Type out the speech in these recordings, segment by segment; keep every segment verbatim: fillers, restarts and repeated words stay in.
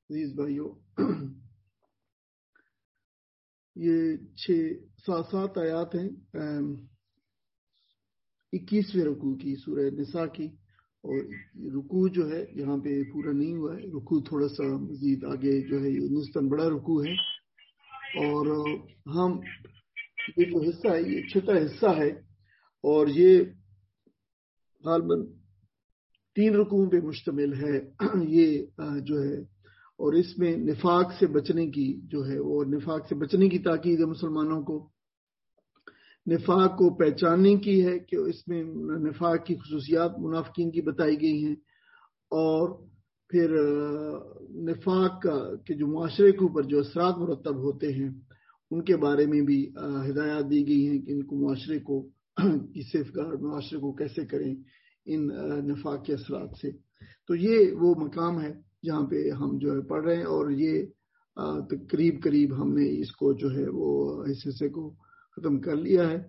عزیز بھائیوں، یہ چھ سات سات آیات ہیں اکیسویں رکوع کی سورہ نساء کی، اور رکوع جو ہے یہاں پہ پورا نہیں ہوا ہے، رکوع تھوڑا سا مزید آگے جو ہے یہ نسبتاً بڑا رکوع ہے، اور ہم یہ جو حصہ ہے یہ چھٹا حصہ ہے، اور یہ غالباً تین رکوعوں پہ مشتمل ہے یہ جو ہے، اور اس میں نفاق سے بچنے کی جو ہے وہ نفاق سے بچنے کی تاکید ہے، مسلمانوں کو نفاق کو پہچاننے کی ہے کہ اس میں نفاق کی خصوصیات منافقین کی بتائی گئی ہیں، اور پھر نفاق کا کہ جو معاشرے کے اوپر جو اثرات مرتب ہوتے ہیں ان کے بارے میں بھی ہدایات دی گئی ہیں کہ ان کو معاشرے کو کی سیف گارڈ معاشرے کو کیسے کریں ان نفاق کے اثرات سے۔ تو یہ وہ مقام ہے جہاں پہ ہم جو ہے پڑھ رہے ہیں، اور یہ قریب قریب ہم نے اس کو جو ہے وہ اس حصے کو ختم کر لیا ہے،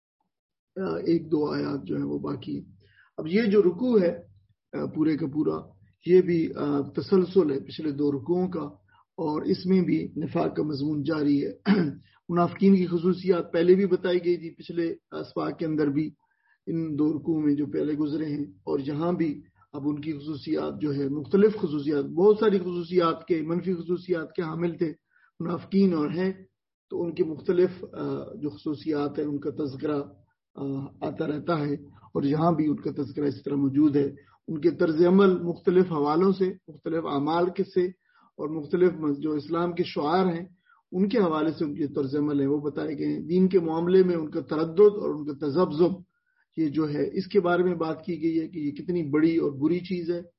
ایک دو آیات جو ہے وہ باقی۔ اب یہ جو رکوع ہے پورے کا پورا یہ بھی تسلسل ہے پچھلے دو رکوعوں کا، اور اس میں بھی نفاق کا مضمون جاری ہے۔ منافقین کی خصوصیات پہلے بھی بتائی گئی تھی پچھلے اسباق کے اندر بھی، ان دو رکوعوں میں جو پہلے گزرے ہیں، اور یہاں بھی اب ان کی خصوصیات جو ہے مختلف خصوصیات، بہت ساری خصوصیات کے منفی خصوصیات کے حامل تھے منافقین اور ہیں، تو ان کی مختلف جو خصوصیات ہیں ان کا تذکرہ آتا رہتا ہے، اور یہاں بھی ان کا تذکرہ اس طرح موجود ہے۔ ان کے طرز عمل مختلف حوالوں سے، مختلف اعمال کے سے، اور مختلف جو اسلام کے شعار ہیں ان کے حوالے سے ان کے طرز عمل ہیں وہ بتائے گئے ہیں۔ دین کے معاملے میں ان کا تردد اور ان کا تذبذب یہ جو ہے اس کے بارے میں بات کی گئی ہے کہ یہ کتنی بڑی اور بری چیز ہے،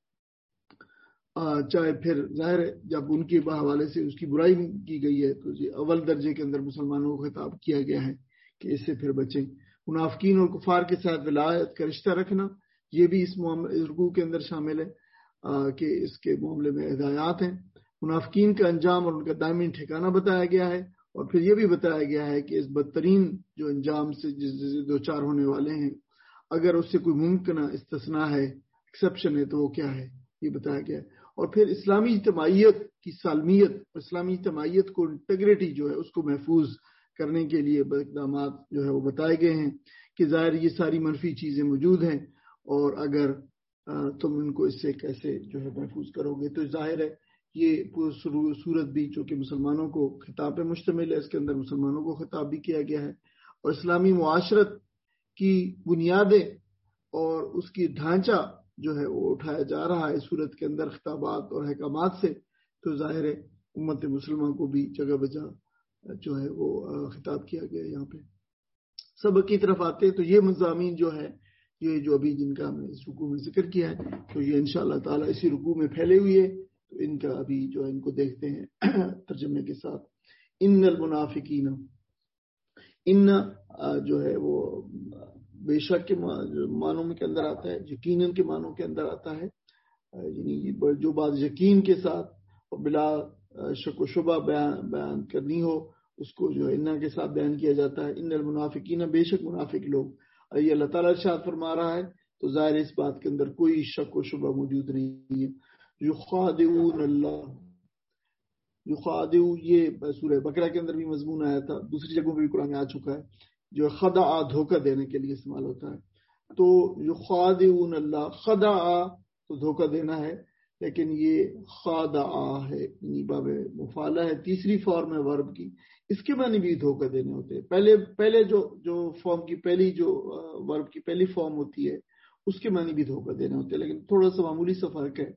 چاہے پھر ظاہر ہے جب ان کے حوالے سے اس کی برائی کی گئی ہے تو یہ اول درجے کے اندر مسلمانوں کو خطاب کیا گیا ہے کہ اس سے پھر بچیں۔ منافقین اور کفار کے ساتھ ولایت کا رشتہ رکھنا یہ بھی اس رکوع کے اندر شامل ہے کہ اس کے معاملے میں ہدایات ہیں۔ منافقین کا انجام اور ان کا دائمی ٹھکانہ بتایا گیا ہے، اور پھر یہ بھی بتایا گیا ہے کہ اس بدترین جو انجام سے جس سے دو چار ہونے والے ہیں اگر اس سے کوئی ممکنہ استثناء ہے، ایکسیپشن ہے، تو وہ کیا ہے یہ بتایا گیا ہے۔ اور پھر اسلامی اجتماعیت کی سالمیت، اسلامی اجتماعیت کو انٹیگریٹی جو ہے اس کو محفوظ کرنے کے لیے اقدامات جو ہے وہ بتائے گئے ہیں کہ ظاہر یہ ساری منفی چیزیں موجود ہیں، اور اگر تم ان کو اس سے کیسے جو ہے محفوظ کرو گے، تو ظاہر ہے یہ صورت بھی چونکہ مسلمانوں کو خطاب پہ مشتمل ہے، اس کے اندر مسلمانوں کو خطاب بھی کیا گیا ہے، اور اسلامی معاشرت کی بنیادیں اور اس کی ڈھانچہ جو ہے وہ اٹھایا جا رہا ہے اس صورت کے اندر خطابات اور احکامات سے، تو ظاہر ہے امت مسلمہ کو بھی جگہ بجا جو ہے وہ خطاب کیا گیا ہے۔ یہاں پہ سبق کی طرف آتے ہیں تو یہ مضامین جو ہے یہ جو ابھی جن کا ہم نے اس رکوع میں ذکر کیا ہے تو یہ انشاءاللہ تعالی اسی رکوع میں پھیلے ہوئے، تو ان کا ابھی جو ہے ان کو دیکھتے ہیں ترجمے کے ساتھ۔ ان المنافقین، ان جو ہے وہ بے شک کے معنوں کے اندر آتا ہے، یقیناً کے معنوں کے اندر آتا ہے، یعنی جو بات یقین کے ساتھ اور بلا شک و شبہ بیان بیان کرنی ہو اس کو جو ہے انا کے ساتھ بیان کیا جاتا ہے۔ ان المنافقین، بے شک منافق لوگ، یہ اللہ تعالیٰ ارشاد فرما رہا ہے تو ظاہر اس بات کے اندر کوئی شک و شبہ موجود نہیں ہے۔ یخادعون اللہ، یخادع یہ سورہ بقرہ کے اندر بھی مضمون آیا تھا، دوسری جگہوں پہ بھی قرآن میں آ چکا ہے، جو خدع دھوکہ دینے کے لیے استعمال ہوتا ہے۔ تو یخادعون اللہ، خدع تو دھوکہ دینا ہے، لیکن یہ خادع ہے یعنی باب مفعلہ ہے، تیسری فارم ہے ورب کی، اس کے معنی بھی دھوکہ دینے ہوتے ہیں۔ پہلے پہلے جو جو فارم کی پہلی جو ورب کی پہلی فارم ہوتی ہے اس کے معنی بھی دھوکہ دینے ہوتے ہیں، لیکن تھوڑا سا معمولی سا فرق ہے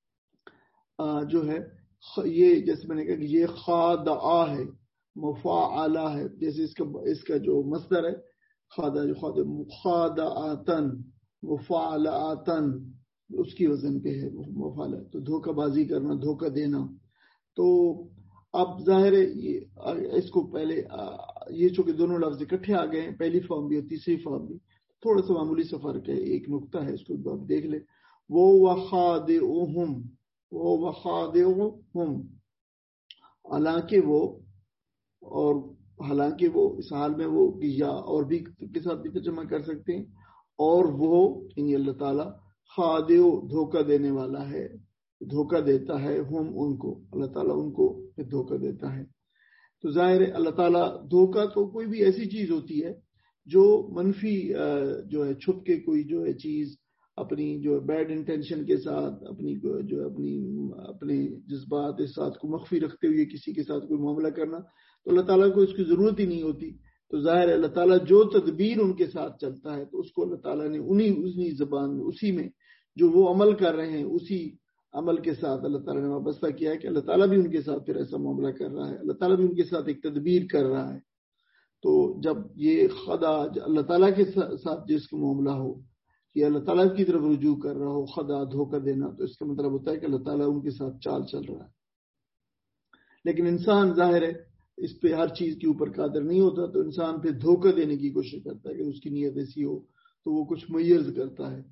جو ہے یہ، جیسے میں نے کہا کہ یہ خادعہ ہے، مفاعلہ ہے، جیسے اس کا اس کا جو مصدر ہے خادع، جو خادع خادعاتن مفاعلاتن اس کی وزن پہ ہے مفعلہ، تو دھوکہ بازی کرنا، دھوکہ دینا۔ تو اب ظاہر ہے اس کو پہلے یہ چونکہ دونوں لفظ اکٹھے آ گئے ہیں، پہلی فارم بھی اور تیسری فارم بھی، تھوڑا سا معمولی سا فرق ہے، ایک نقطہ ہے، اس کو آپ دیکھ لیں۔ وہ وخادعہم، وہ وخادعہم، حالانکہ وہ، اور حالانکہ وہ اس حال میں وہ یا اور بھی کے ساتھ بھی ترجمہ کر سکتے ہیں، اور وہ یعنی اللہ تعالیٰ خادع دھوکہ دینے والا ہے، دھوکہ دیتا ہے ہم ان کو، اللہ تعالیٰ ان کو پھر دھوکہ دیتا ہے۔ تو ظاہر ہے اللہ تعالیٰ دھوکہ تو کوئی بھی ایسی چیز ہوتی ہے جو منفی جو ہے چھپ کے کوئی جو ہے چیز اپنی جو بیڈ انٹینشن کے ساتھ اپنی جو اپنی اپنے جذبات اس ساتھ کو مخفی رکھتے ہوئے کسی کے ساتھ کوئی معاملہ کرنا، تو اللہ تعالیٰ کو اس کی ضرورت ہی نہیں ہوتی۔ تو ظاہر ہے اللہ تعالیٰ جو تدبیر ان کے ساتھ چلتا ہے تو اس کو اللہ تعالیٰ نے انہی اسی زبان میں اسی میں جو وہ عمل کر رہے ہیں اسی عمل کے ساتھ اللہ تعالیٰ نے وابستہ کیا ہے کہ اللہ تعالیٰ بھی ان کے ساتھ پھر ایسا معاملہ کر رہا ہے، اللہ تعالیٰ بھی ان کے ساتھ ایک تدبیر کر رہا ہے۔ تو جب یہ خدا اللہ تعالیٰ کے ساتھ جس کا معاملہ ہو کہ اللہ تعالیٰ کی طرف رجوع کر رہا ہو، خدا دھوکہ دینا، تو اس کا مطلب ہوتا ہے کہ اللہ تعالیٰ ان کے ساتھ چال چل رہا ہے۔ لیکن انسان ظاہر ہے اس پہ ہر چیز کے اوپر قادر نہیں ہوتا، تو انسان پھر دھوکہ دینے کی کوشش کرتا ہے کہ اس کی نیت ایسی ہو تو وہ کچھ میز کرتا ہے۔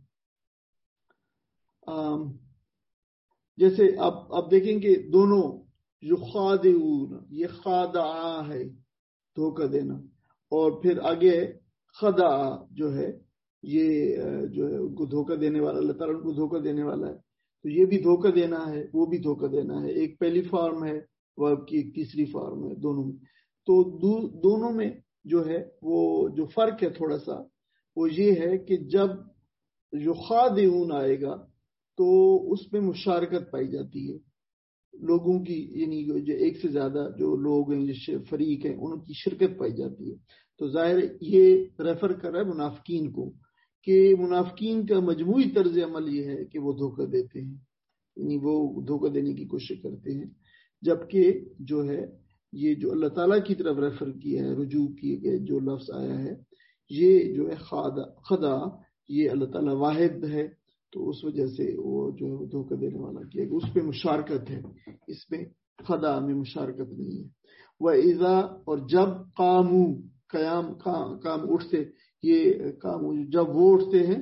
جیسے آپ آپ دیکھیں کہ دونوں جو خادعون، یہ خادعہ ہے دھوکہ دینا، اور پھر آگے خدع جو ہے یہ جو ہے ان کو دھوکہ دینے والا، اللہ تعالیٰ ان کو دھوکہ دینے والا ہے۔ تو یہ بھی دھوکہ دینا ہے، وہ بھی دھوکہ دینا ہے، ایک پہلی فارم ہے ورب کی، ایک تیسری فارم ہے دونوں میں۔ تو دو دونوں میں جو ہے وہ جو فرق ہے تھوڑا سا وہ یہ ہے کہ جب جو خادعون آئے گا تو اس میں مشارکت پائی جاتی ہے لوگوں کی، یعنی جو ایک سے زیادہ جو لوگ ہیں جو فریق ہیں ان کی شرکت پائی جاتی ہے۔ تو ظاہر یہ ریفر کر رہا ہے منافقین کو کہ منافقین کا مجموعی طرز عمل یہ ہے کہ وہ دھوکہ دیتے ہیں، یعنی وہ دھوکہ دینے کی کوشش کرتے ہیں، جبکہ جو ہے یہ جو اللہ تعالیٰ کی طرف ریفر کیا ہے، رجوع کیے گئے جو لفظ آیا ہے، یہ جو ہے خدا خدا یہ اللہ تعالیٰ واحد ہے، تو اس وجہ سے وہ جو ہے دھوکہ دینے والا کیا گیا، اس پہ مشارکت ہے، اس میں خدا میں مشارکت نہیں ہے۔ وَإِذَا، اور جب قامو قیام کام اٹھتے، یہ کام جب وہ اٹھتے ہیں،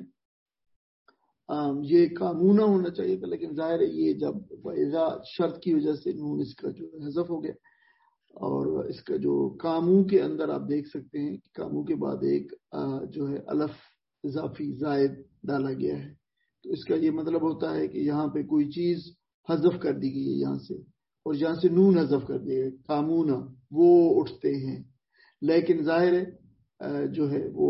یہ قامونہ ہونا چاہیے تھا لیکن ظاہر ہے یہ جب وَإِذَا شرط کی وجہ سے نون اس کا جو حذف ہو گیا، اور اس کا جو قامو کے اندر آپ دیکھ سکتے ہیں کہ قامو کے بعد ایک جو ہے الف اضافی زائد ڈالا گیا ہے، تو اس کا یہ مطلب ہوتا ہے کہ یہاں پہ کوئی چیز حذف کر دی گئی ہے یہاں سے، اور یہاں سے نون حذف کر دیا گیا، قامونا وہ اٹھتے ہیں، لیکن ظاہر ہے جو ہے وہ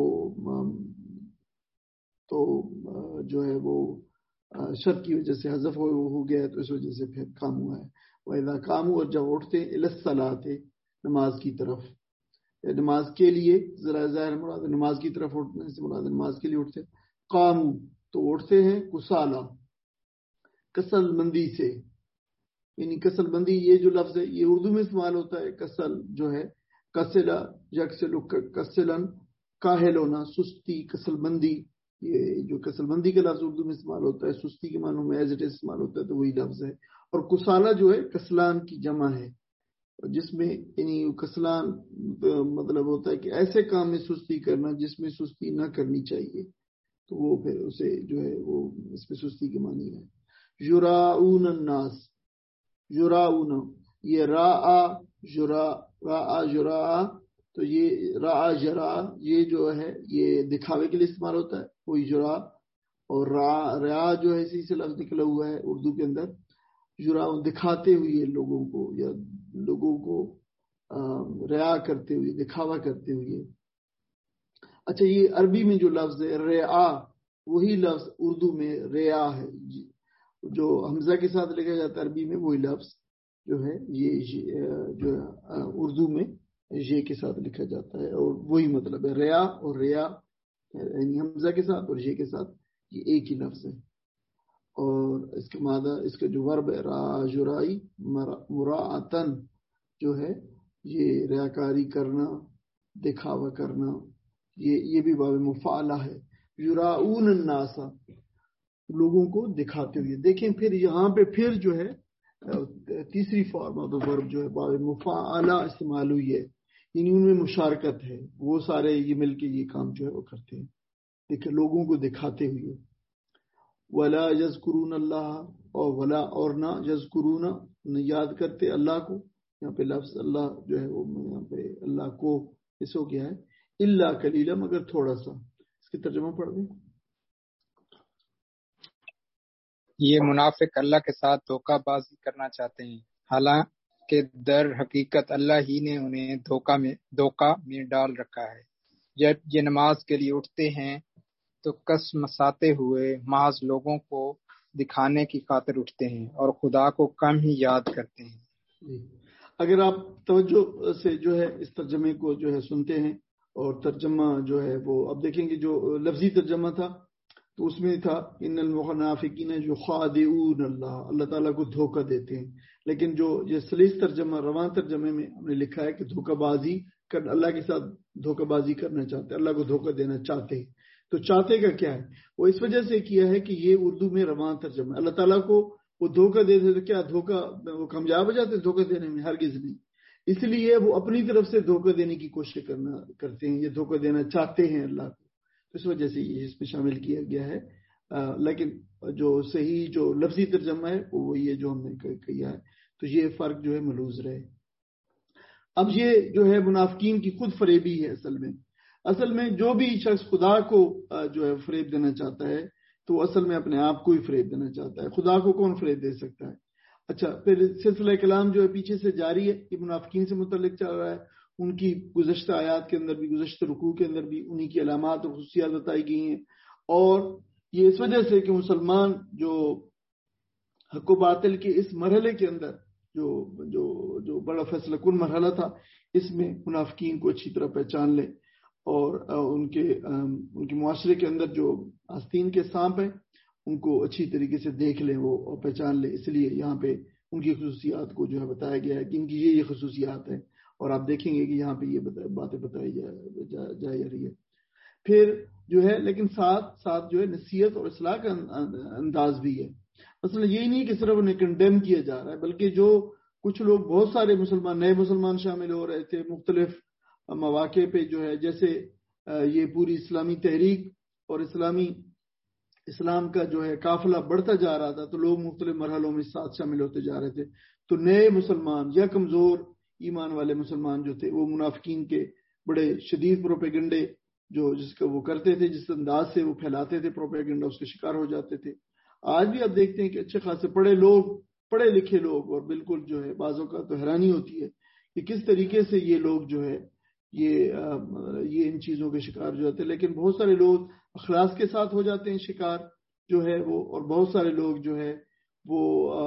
تو جو ہے وہ شرط کی وجہ سے حذف ہو گیا ہے، تو اس وجہ سے پھر قامو ہے۔ وَإِذَا قَامُوا، اور جب اٹھتے إِلَى الصَّلَاةِ، نماز کی طرف، نماز کے لیے، ذرا ظاہر مراد نماز کی طرف اٹھنے سے مراد نماز کے لیے اٹھتے، قامو تو اٹھتے ہیں کسالہ، کسل مندی سے، یعنی کسل مندی یہ جو لفظ ہے یہ اردو میں استعمال ہوتا ہے، کسل جو ہے کسلا یکسل کسلن کاہل ہونا، سستی، کسل مندی، یہ جو کسل مندی کا لفظ اردو میں استعمال ہوتا ہے سستی کے معنوں میں ایز اٹ از استعمال ہوتا ہے، تو وہی لفظ ہے۔ اور کسالہ جو ہے کسلان کی جمع ہے، جس میں یعنی کسلان مطلب ہوتا ہے کہ ایسے کام میں سستی کرنا جس میں سستی نہ کرنی چاہیے، تو وہ پھر اسے جو ہے وہ اس میں سستی کے معنی ہے۔ یراؤن الناس، یراؤن، یہ راآ جرا، راآ جرا، تو یہ راآ جرا یہ جو ہے یہ دکھاوے کے لیے استعمال ہوتا ہے، وہی جرا، اور را را جو ہے اسی سے لفظ نکلا ہوا ہے اردو کے اندر، جرا دکھاتے ہوئے لوگوں کو، یا لوگوں کو ریا کرتے ہوئے، دکھاوا کرتے ہوئے۔ اچھا یہ عربی میں جو لفظ ہے ریا، وہی لفظ اردو میں ریا ہے، جو حمزہ کے ساتھ لکھا جاتا ہے عربی میں، وہی لفظ جو ہے یہ جو اردو میں یہ کے ساتھ لکھا جاتا ہے، اور وہی مطلب ہے ریا اور ریا، یعنی حمزہ کے ساتھ اور یہ کے ساتھ یہ ایک ہی لفظ ہے۔ اور اس کے مادہ، اس کا جو ورب ہے را جرائی مراعتن، جو ہے یہ ریاکاری کرنا، دکھاوا کرنا، یہ یہ بھی باب مفعلہ ہے۔ یراؤن الناس، لوگوں کو دکھاتے ہوئے۔ دیکھیں پھر یہاں پہ پھر جو ہے تیسری فارم آف دا ورب جو ہے باب مفعلہ استعمال ہوئی ہے، یعنی ان میں مشارکت ہے، وہ سارے یہ مل کے یہ کام جو ہے وہ کرتے ہیں، دیکھیں لوگوں کو دکھاتے ہوئے۔ ولا یذکرون اللہ، اور ولا اور نہ یذکرون نہ یاد کرتے اللہ کو، یہاں پہ لفظ اللہ جو ہے وہ یہاں پہ اللہ کو اس ہو گیا ہے، الا قلیلا، مگر تھوڑا سا۔ اس کی ترجمہ پڑھ دیں۔ یہ منافق اللہ کے ساتھ دھوکہ بازی کرنا چاہتے ہیں، حالانکہ در حقیقت اللہ ہی نے انہیں دھوکہ میں دھوکہ میں ڈال رکھا ہے۔ جب یہ نماز کے لیے اٹھتے ہیں تو کس مساتے ہوئے محض لوگوں کو دکھانے کی خاطر اٹھتے ہیں اور خدا کو کم ہی یاد کرتے ہیں۔ جی، اگر آپ توجہ سے جو ہے اس ترجمے کو جو ہے سنتے ہیں اور ترجمہ جو ہے وہ اب دیکھیں گے، جو لفظی ترجمہ تھا تو اس میں تھا ان المنافقین یخادعون اللہ، اللہ تعالیٰ کو دھوکہ دیتے ہیں، لیکن جو یہ سلیس ترجمہ رواں ترجمے میں ہم نے لکھا ہے کہ دھوکہ بازی کر اللہ کے ساتھ دھوکہ بازی کرنا چاہتے ہیں، اللہ کو دھوکہ دینا چاہتے ہیں۔ تو چاہتے کا کیا ہے؟ وہ اس وجہ سے کیا ہے کہ یہ اردو میں رواں ترجمہ ہے۔ اللہ تعالیٰ کو وہ دھوکہ دیتے تو کیا دھوکہ وہ کامیاب ہو جاتے دھوکہ دینے میں؟ ہرگز نہیں۔ اس لیے وہ اپنی طرف سے دھوکہ دینے کی کوشش کرنا کرتے ہیں، یہ دھوکہ دینا چاہتے ہیں اللہ کو، اس وجہ سے یہ اس میں شامل کیا گیا ہے۔ لیکن جو صحیح جو لفظی ترجمہ ہے وہ یہ جو ہم نے کہا ہے، تو یہ فرق جو ہے ملحوظ رہے۔ اب یہ جو ہے منافقین کی خود فریبی ہے۔ اصل میں اصل میں جو بھی شخص خدا کو جو ہے فریب دینا چاہتا ہے تو اصل میں اپنے آپ کو ہی فریب دینا چاہتا ہے۔ خدا کو کون فریب دے سکتا ہے؟ اچھا، پھر سلسلہ کلام جو ہے پیچھے سے جاری ہے، یہ منافقین سے متعلق چل رہا ہے۔ ان کی گزشتہ آیات کے اندر بھی، گزشتہ رکوع کے اندر بھی انہی کی علامات اور خصوصیات بتائی گئی ہیں، اور یہ اس وجہ سے کہ مسلمان جو حق و باطل کے اس مرحلے کے اندر جو جو جو بڑا فیصلہ کن مرحلہ تھا، اس میں منافقین کو اچھی طرح پہچان لے، اور ان کے ان کے معاشرے کے اندر جو آستین کے سانپ ہیں ان کو اچھی طریقے سے دیکھ لیں وہ اور پہچان لیں۔ اس لیے یہاں پہ ان کی خصوصیات کو جو ہے بتایا گیا ہے کہ ان کی یہ یہ خصوصیات ہیں، اور آپ دیکھیں گے کہ یہاں پہ یہ باتیں بتائی جا جا رہی ہے۔ پھر جو ہے لیکن ساتھ ساتھ جو ہے نصیحت اور اصلاح کا انداز بھی ہے۔ مثلا یہی نہیں کہ صرف انہیں کنڈیم کیا جا رہا ہے، بلکہ جو کچھ لوگ بہت سارے مسلمان نئے مسلمان شامل ہو رہے تھے مختلف مواقع پہ، جو ہے جیسے یہ پوری اسلامی تحریک اور اسلامی اسلام کا جو ہے قافلہ بڑھتا جا رہا تھا، تو لوگ مختلف مرحلوں میں ساتھ شامل ہوتے جا رہے تھے، تو نئے مسلمان یا کمزور ایمان والے مسلمان جو تھے وہ منافقین کے بڑے شدید پروپیگنڈے جو جس کا وہ کرتے تھے، جس انداز سے وہ پھیلاتے تھے پروپیگنڈا، اس کے شکار ہو جاتے تھے۔ آج بھی آپ دیکھتے ہیں کہ اچھے خاصے پڑھے لوگ، پڑھے لکھے لوگ، اور بالکل جو ہے بعضوں کا تو حیرانی ہوتی ہے کہ کس طریقے سے یہ لوگ جو ہے یہ یہ ان چیزوں کے شکار جو ہوتے ہیں، لیکن بہت سارے لوگ اخلاص کے ساتھ ہو جاتے ہیں شکار جو ہے وہ، اور بہت سارے لوگ جو ہے وہ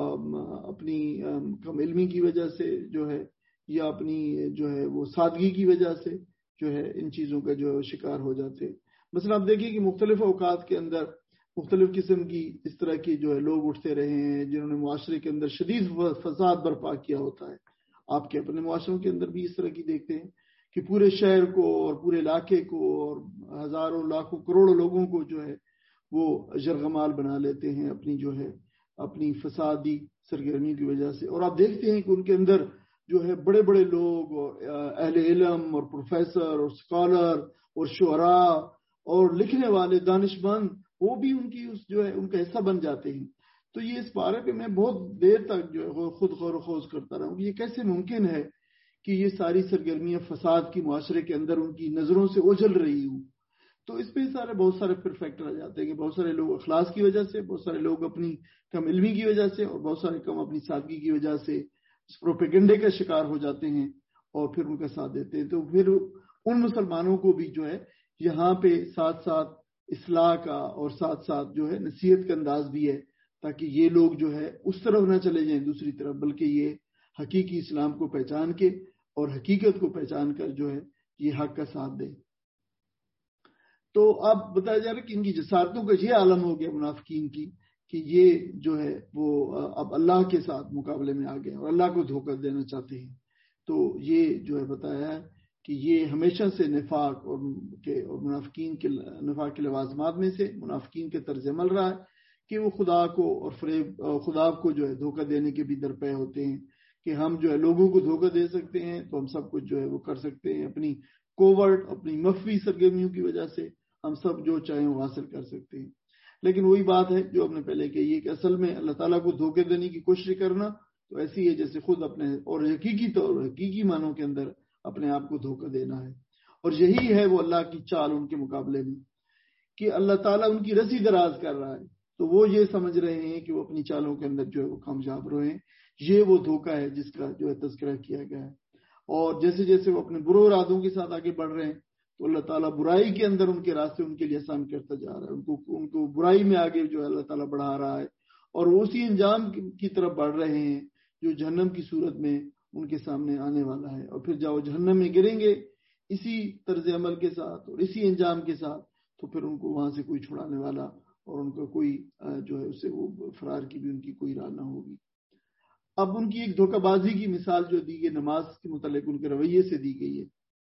اپنی کم علمی کی وجہ سے جو ہے یا اپنی جو ہے وہ سادگی کی وجہ سے جو ہے ان چیزوں کا جو شکار ہو جاتے ہیں۔ مثلا آپ دیکھیے کہ مختلف اوقات کے اندر مختلف قسم کی اس طرح کی جو ہے لوگ اٹھتے رہے ہیں جنہوں نے معاشرے کے اندر شدید فساد برپا کیا ہوتا ہے۔ آپ کے اپنے معاشروں کے اندر بھی اس طرح کی دیکھتے ہیں کہ پورے شہر کو اور پورے علاقے کو اور ہزاروں لاکھوں کروڑوں لوگوں کو جو ہے وہ جرغمال بنا لیتے ہیں اپنی جو ہے اپنی فسادی سرگرمی کی وجہ سے۔ اور آپ دیکھتے ہیں کہ ان کے اندر جو ہے بڑے بڑے لوگ اور اہل علم اور پروفیسر اور اسکالر اور شعراء اور لکھنے والے دانشمند، وہ بھی ان کی اس جو ہے ان کا حصہ بن جاتے ہیں۔ تو یہ اس بارے پہ میں بہت دیر تک جو ہے خود غور و خوض کرتا رہا ہوں کہ یہ کیسے ممکن ہے کہ یہ ساری سرگرمیاں فساد کی معاشرے کے اندر ان کی نظروں سے اوجھل رہی ہوں۔ تو اس پہ سارے بہت سارے پھر فیکٹر آ جاتے ہیں کہ بہت سارے لوگ اخلاص کی وجہ سے، بہت سارے لوگ اپنی کم علمی کی وجہ سے، اور بہت سارے کم اپنی سادگی کی وجہ سے اس پروپیگنڈے کا شکار ہو جاتے ہیں اور پھر ان کا ساتھ دیتے ہیں۔ تو پھر ان مسلمانوں کو بھی جو ہے یہاں پہ ساتھ ساتھ اصلاح کا اور ساتھ ساتھ جو ہے نصیحت کا انداز بھی ہے، تاکہ یہ لوگ جو ہے اس طرف نہ چلے جائیں دوسری طرف، بلکہ یہ حقیقی اسلام کو پہچان کے اور حقیقت کو پہچان کر جو ہے یہ حق کا ساتھ دیں۔ تو اب بتایا جا رہا ہے کہ ان کی جسارتوں کا یہ عالم ہو گیا منافقین کی کہ یہ جو ہے وہ اب اللہ کے ساتھ مقابلے میں آ گئے اور اللہ کو دھوکہ دینا چاہتے ہیں۔ تو یہ جو ہے بتایا ہے کہ یہ ہمیشہ سے نفاق اور کے اور منافقین کے نفاق کے لوازمات میں سے منافقین کے طرز عمل رہا ہے کہ وہ خدا کو اور فریب خدا کو جو ہے دھوکہ دینے کے بھی درپے ہوتے ہیں کہ ہم جو ہے لوگوں کو دھوکہ دے سکتے ہیں، تو ہم سب کچھ جو ہے وہ کر سکتے ہیں، اپنی کوورٹ اپنی مخفی سرگرمیوں کی وجہ سے ہم سب جو چاہیں وہ حاصل کر سکتے ہیں۔ لیکن وہی بات ہے جو ہم نے پہلے کہی ہے کہ اصل میں اللہ تعالیٰ کو دھوکے دینے کی کوشش کرنا تو ایسی ہے جیسے خود اپنے اور حقیقی طور حقیقی معنوں کے اندر اپنے آپ کو دھوکہ دینا ہے۔ اور یہی ہے وہ اللہ کی چال ان کے مقابلے میں کہ اللہ تعالیٰ ان کی رسی دراز کر رہا ہے تو وہ یہ سمجھ رہے ہیں کہ وہ اپنی چالوں کے اندر جو ہے وہ کامیاب رہے ہیں. یہ وہ دھوکہ ہے جس کا جو ہے تذکرہ کیا گیا ہے. اور جیسے جیسے وہ اپنے برے ارادوں کے ساتھ آگے بڑھ رہے ہیں تو اللہ تعالیٰ برائی کے اندر ان کے راستے ان کے لیے آسان کرتا جا رہا ہے. ان کو ان کو برائی میں آگے جو ہے اللہ تعالیٰ بڑھا رہا ہے اور وہ اسی انجام کی طرف بڑھ رہے ہیں جو جہنم کی صورت میں ان کے سامنے آنے والا ہے. اور پھر جب وہ جہنم میں گریں گے اسی طرز عمل کے ساتھ اور اسی انجام کے ساتھ تو پھر ان کو وہاں سے کوئی چھڑانے والا اور ان کا کوئی جو ہے اس سے وہ فرار کی بھی ان کی کوئی راہ نہ ہوگی. اب ان کی ایک دھوکہ بازی کی مثال جو دی گئی نماز کے متعلق ان کے رویے سے دی گئی ہے.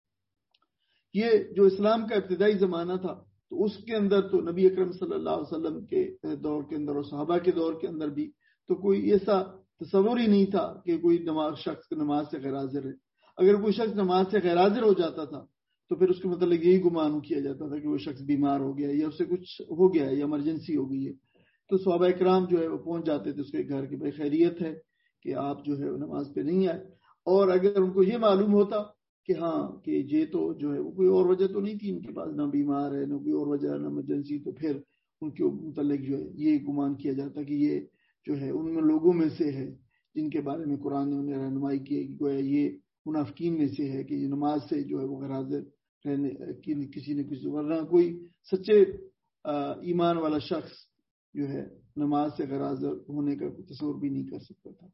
یہ جو اسلام کا ابتدائی زمانہ تھا تو اس کے اندر تو نبی اکرم صلی اللہ علیہ وسلم کے دور کے اندر اور صحابہ کے دور کے اندر بھی تو کوئی ایسا تصور ہی نہیں تھا کہ کوئی نماز شخص نماز سے غیر حاضر ہے. اگر کوئی شخص نماز سے غیر حاضر ہو جاتا تھا تو پھر اس کے متعلق یہی گمان کیا جاتا تھا کہ وہ شخص بیمار ہو گیا یا اس سے کچھ ہو گیا ہے یا ایمرجنسی ہو گئی ہے. تو صحابہ کرام جو ہے وہ پہنچ جاتے تھے اس کے گھر کی بھائی خیریت ہے کہ آپ جو ہے نماز پہ نہیں آئے. اور اگر ان کو یہ معلوم ہوتا کہ ہاں کہ یہ تو جو ہے وہ کوئی اور وجہ تو نہیں تھی ان کے پاس, نہ بیمار ہے نہ کوئی اور وجہ نہ ایمرجنسی, تو پھر ان کے متعلق جو ہے یہ گمان کیا جاتا کہ یہ جو ہے ان لوگوں میں سے ہے جن کے بارے میں قرآن نے انہیں رہنمائی کی ہے کہ گویا یہ منافقین میں سے ہے کہ یہ نماز سے جو ہے وہ غیر حاضر رہنے کسی نے کسی, ورنہ کوئی سچے ایمان والا شخص جو ہے نماز سے غیر حاضر ہونے کا تصور بھی نہیں کر سکتا تھا.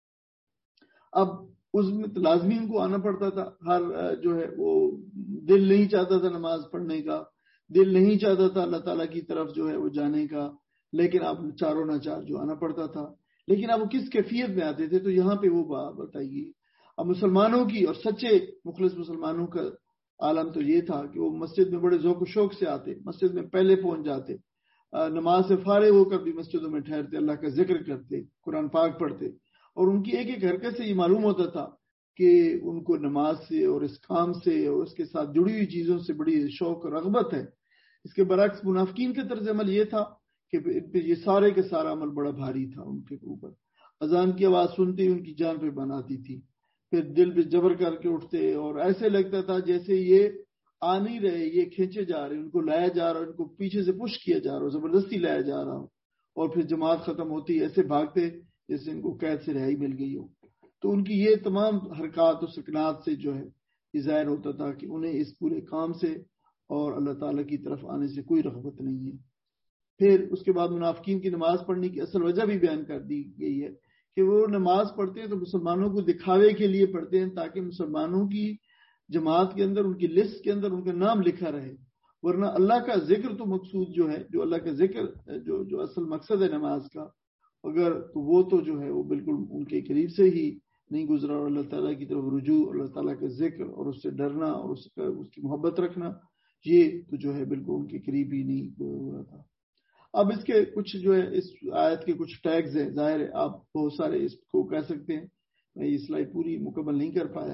اب اس میں لازمی ان کو آنا پڑتا تھا. ہر جو ہے وہ دل نہیں چاہتا تھا نماز پڑھنے کا, دل نہیں چاہتا تھا اللہ تعالیٰ کی طرف جو ہے وہ جانے کا, لیکن اب چاروں نہ چار جو آنا پڑتا تھا. لیکن اب وہ کس کیفیت میں آتے تھے تو یہاں پہ وہ بات بتائیے. اب مسلمانوں کی اور سچے مخلص مسلمانوں کا عالم تو یہ تھا کہ وہ مسجد میں بڑے ذوق و شوق سے آتے, مسجد میں پہلے پہنچ جاتے, نماز سے فارغ ہو کر بھی مسجدوں میں ٹھہرتے, اللہ کا ذکر کرتے, قرآن پاک پڑھتے. اور ان کی ایک ایک حرکت سے یہ معلوم ہوتا تھا کہ ان کو نماز سے اور اس کام سے اور اس کے ساتھ جڑی ہوئی چیزوں سے بڑی شوق اور رغبت ہے. اس کے برعکس منافقین کے طرز عمل یہ تھا کہ یہ سارے کے سارا عمل بڑا بھاری تھا ان کے اوپر. اذان کی آواز سنتے ان کی جان پہ بناتی تھی, پھر دل پہ جبر کر کے اٹھتے اور ایسے لگتا تھا جیسے یہ آ نہیں رہے, یہ کھینچے جا رہے, ان کو لایا جا رہا, ان کو پیچھے سے پش کیا جا رہا, زبردستی لایا جا رہا. اور پھر جماعت ختم ہوتی ایسے بھاگتے جیسے ان کو قید سے رہائی مل گئی ہو. تو ان کی یہ تمام حرکات اور سکنات سے جو ہے یہ ظاہر ہوتا تھا کہ انہیں اس پورے کام سے اور اللہ تعالیٰ کی طرف آنے سے کوئی رغبت نہیں ہے. پھر اس کے بعد منافقین کی نماز پڑھنے کی اصل وجہ بھی بیان کر دی گئی ہے کہ وہ نماز پڑھتے ہیں تو مسلمانوں کو دکھاوے کے لیے پڑھتے ہیں تاکہ مسلمانوں کی جماعت کے اندر, ان کی لسٹ کے اندر ان کا نام لکھا رہے. ورنہ اللہ کا ذکر تو مقصود جو ہے, جو اللہ کا ذکر جو جو اصل مقصد ہے نماز کا, اگر تو وہ تو جو ہے وہ بالکل ان کے قریب سے ہی نہیں گزرا. اور اللہ تعالیٰ کی طرف رجوع, اللہ تعالیٰ کا ذکر اور اس سے ڈرنا اور اس کا اس کی محبت رکھنا, یہ تو جو ہے بالکل ان کے قریب ہی نہیں ہوا تھا. اب اس کے کچھ جو ہے اس آیت کے کچھ ٹیگز ہیں, ظاہر ہے آپ بہت سارے اس کو کہہ سکتے ہیں, میں یہ سلائڈ پوری مکمل نہیں کر پایا.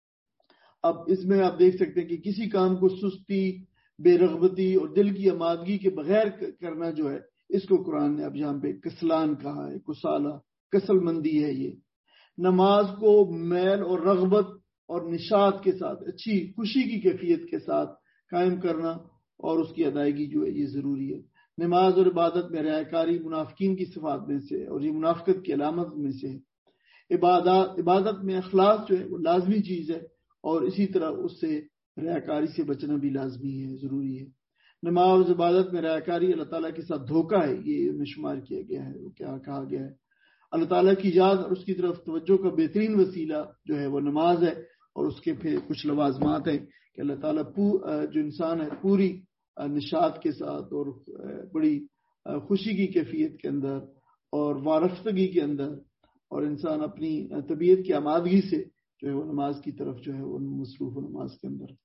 اب اس میں آپ دیکھ سکتے ہیں کہ کسی کام کو سستی, بے رغبتی اور دل کی آمادگی کے بغیر کرنا جو ہے, اس کو قرآن نے اب یہاں پہ کسلان کہا ہے, کسالہ, کسل مندی ہے. یہ نماز کو میل اور رغبت اور نشاط کے ساتھ, اچھی خوشی کی کیفیت کے ساتھ قائم کرنا اور اس کی ادائیگی جو ہے یہ ضروری ہے. نماز اور عبادت میں ریاکاری منافقین کی صفات میں سے اور یہ منافقت کی علامت میں سے ہے. عبادت عبادت میں اخلاص جو ہے وہ لازمی چیز ہے اور اسی طرح اس سے ریاکاری سے بچنا بھی لازمی ہے, ضروری ہے. نماز اور عبادت میں ریاکاری اللہ تعالیٰ کے ساتھ دھوکہ ہے, یہ میں شمار کیا گیا ہے. وہ کیا کہا گیا ہے, اللہ تعالیٰ کی یاد اور اس کی طرف توجہ کا بہترین وسیلہ جو ہے وہ نماز ہے. اور اس کے پھر کچھ لوازمات ہیں کہ اللہ تعالیٰ جو انسان ہے پوری نشاط کے ساتھ اور بڑی خوشی کی کیفیت کے اندر اور وارفتگی کے اندر اور انسان اپنی طبیعت کی آمادگی سے جو ہے وہ نماز کی طرف جو ہے وہ مصروف و نماز کے اندر.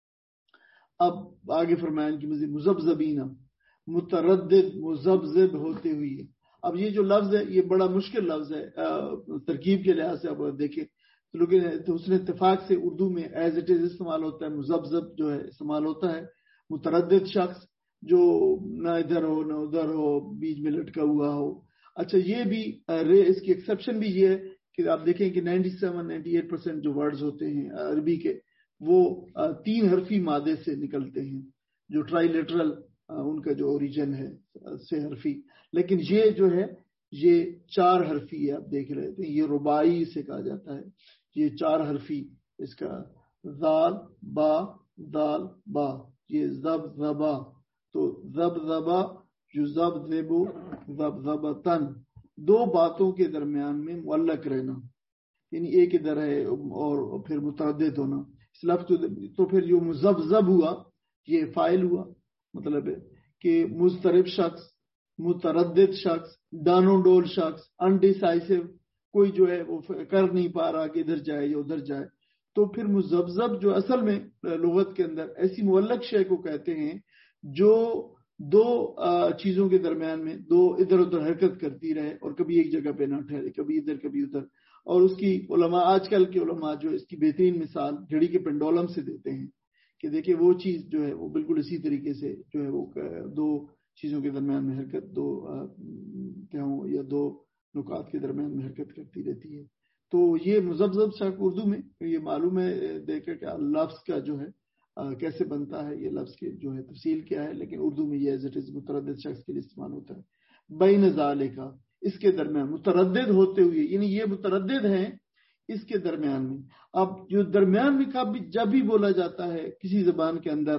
اب آگے فرمائیں کہ مزید مذبذبین, متردد مذبذب ہوتے ہوئے. اب یہ جو لفظ ہے یہ بڑا مشکل لفظ ہے ترکیب کے لحاظ سے. اب دیکھیں تو اس نے اتفاق سے اردو میں ایز اٹ از استعمال ہوتا ہے, مذبذب جو ہے استعمال ہوتا ہے. متردد شخص جو نہ ادھر ہو نہ ادھر ہو, بیچ میں لٹکا ہوا ہو. اچھا یہ بھی اس کی ایکسیپشن بھی یہ ہے کہ آپ دیکھیں کہ ninety seven ninety eight percent جو ورڈز ہوتے ہیں عربی کے وہ تین حرفی مادے سے نکلتے ہیں, جو ٹرائی لیٹرل ان کا جو اوریجن ہے سے حرفی. لیکن یہ جو ہے یہ چار حرفی ہے. آپ دیکھ رہے تھے یہ رباعی سے کہا جاتا ہے. یہ چار حرفی اس کا ذال با دال با یہ زب زبا. تو زب زبا جو زب زبو زب زبتن دو باتوں کے درمیان میں معلق رہنا یعنی ایک ادھر ہے اور پھر متردد ہونا اس لفظ. تو پھر جو مزبزب ہوا یہ فاعل ہوا. مطلب ہے کہ مضطرب شخص متردد شخص ڈانو ڈول شخص انڈیسائسو کوئی جو ہے وہ کر نہیں پا رہا کہ ادھر جائے یا ادھر جائے. تو پھر مزبزب جو اصل میں لغت کے اندر ایسی معلق شے کو کہتے ہیں جو دو چیزوں کے درمیان میں دو ادھر ادھر حرکت کرتی رہے اور کبھی ایک جگہ پہ نہ ٹھہرے کبھی ادھر کبھی ادھر. اور اس کی علماء آج کل کے علماء جو اس کی بہترین مثال گھڑی کے پنڈولم سے دیتے ہیں کہ دیکھیں وہ چیز جو ہے وہ بالکل اسی طریقے سے جو ہے وہ دو چیزوں کے درمیان میں حرکت دو کیا ہوں یا دو نکات کے درمیان میں حرکت کرتی رہتی ہے. تو یہ مزبزب شک اردو میں یہ معلوم ہے دیکھیں کہ لفظ کا جو ہے کیسے بنتا ہے یہ لفظ کی جو ہے تفصیل کیا ہے لیکن اردو میں یہ ایز اٹ از متردد شخص کے لیے استعمال ہوتا ہے. بین ذالکا اس کے درمیان متردد ہوتے ہوئے یعنی یہ متردد ہیں اس کے درمیان میں. اب جو درمیان میں کبھی جب بھی بولا جاتا ہے کسی زبان کے اندر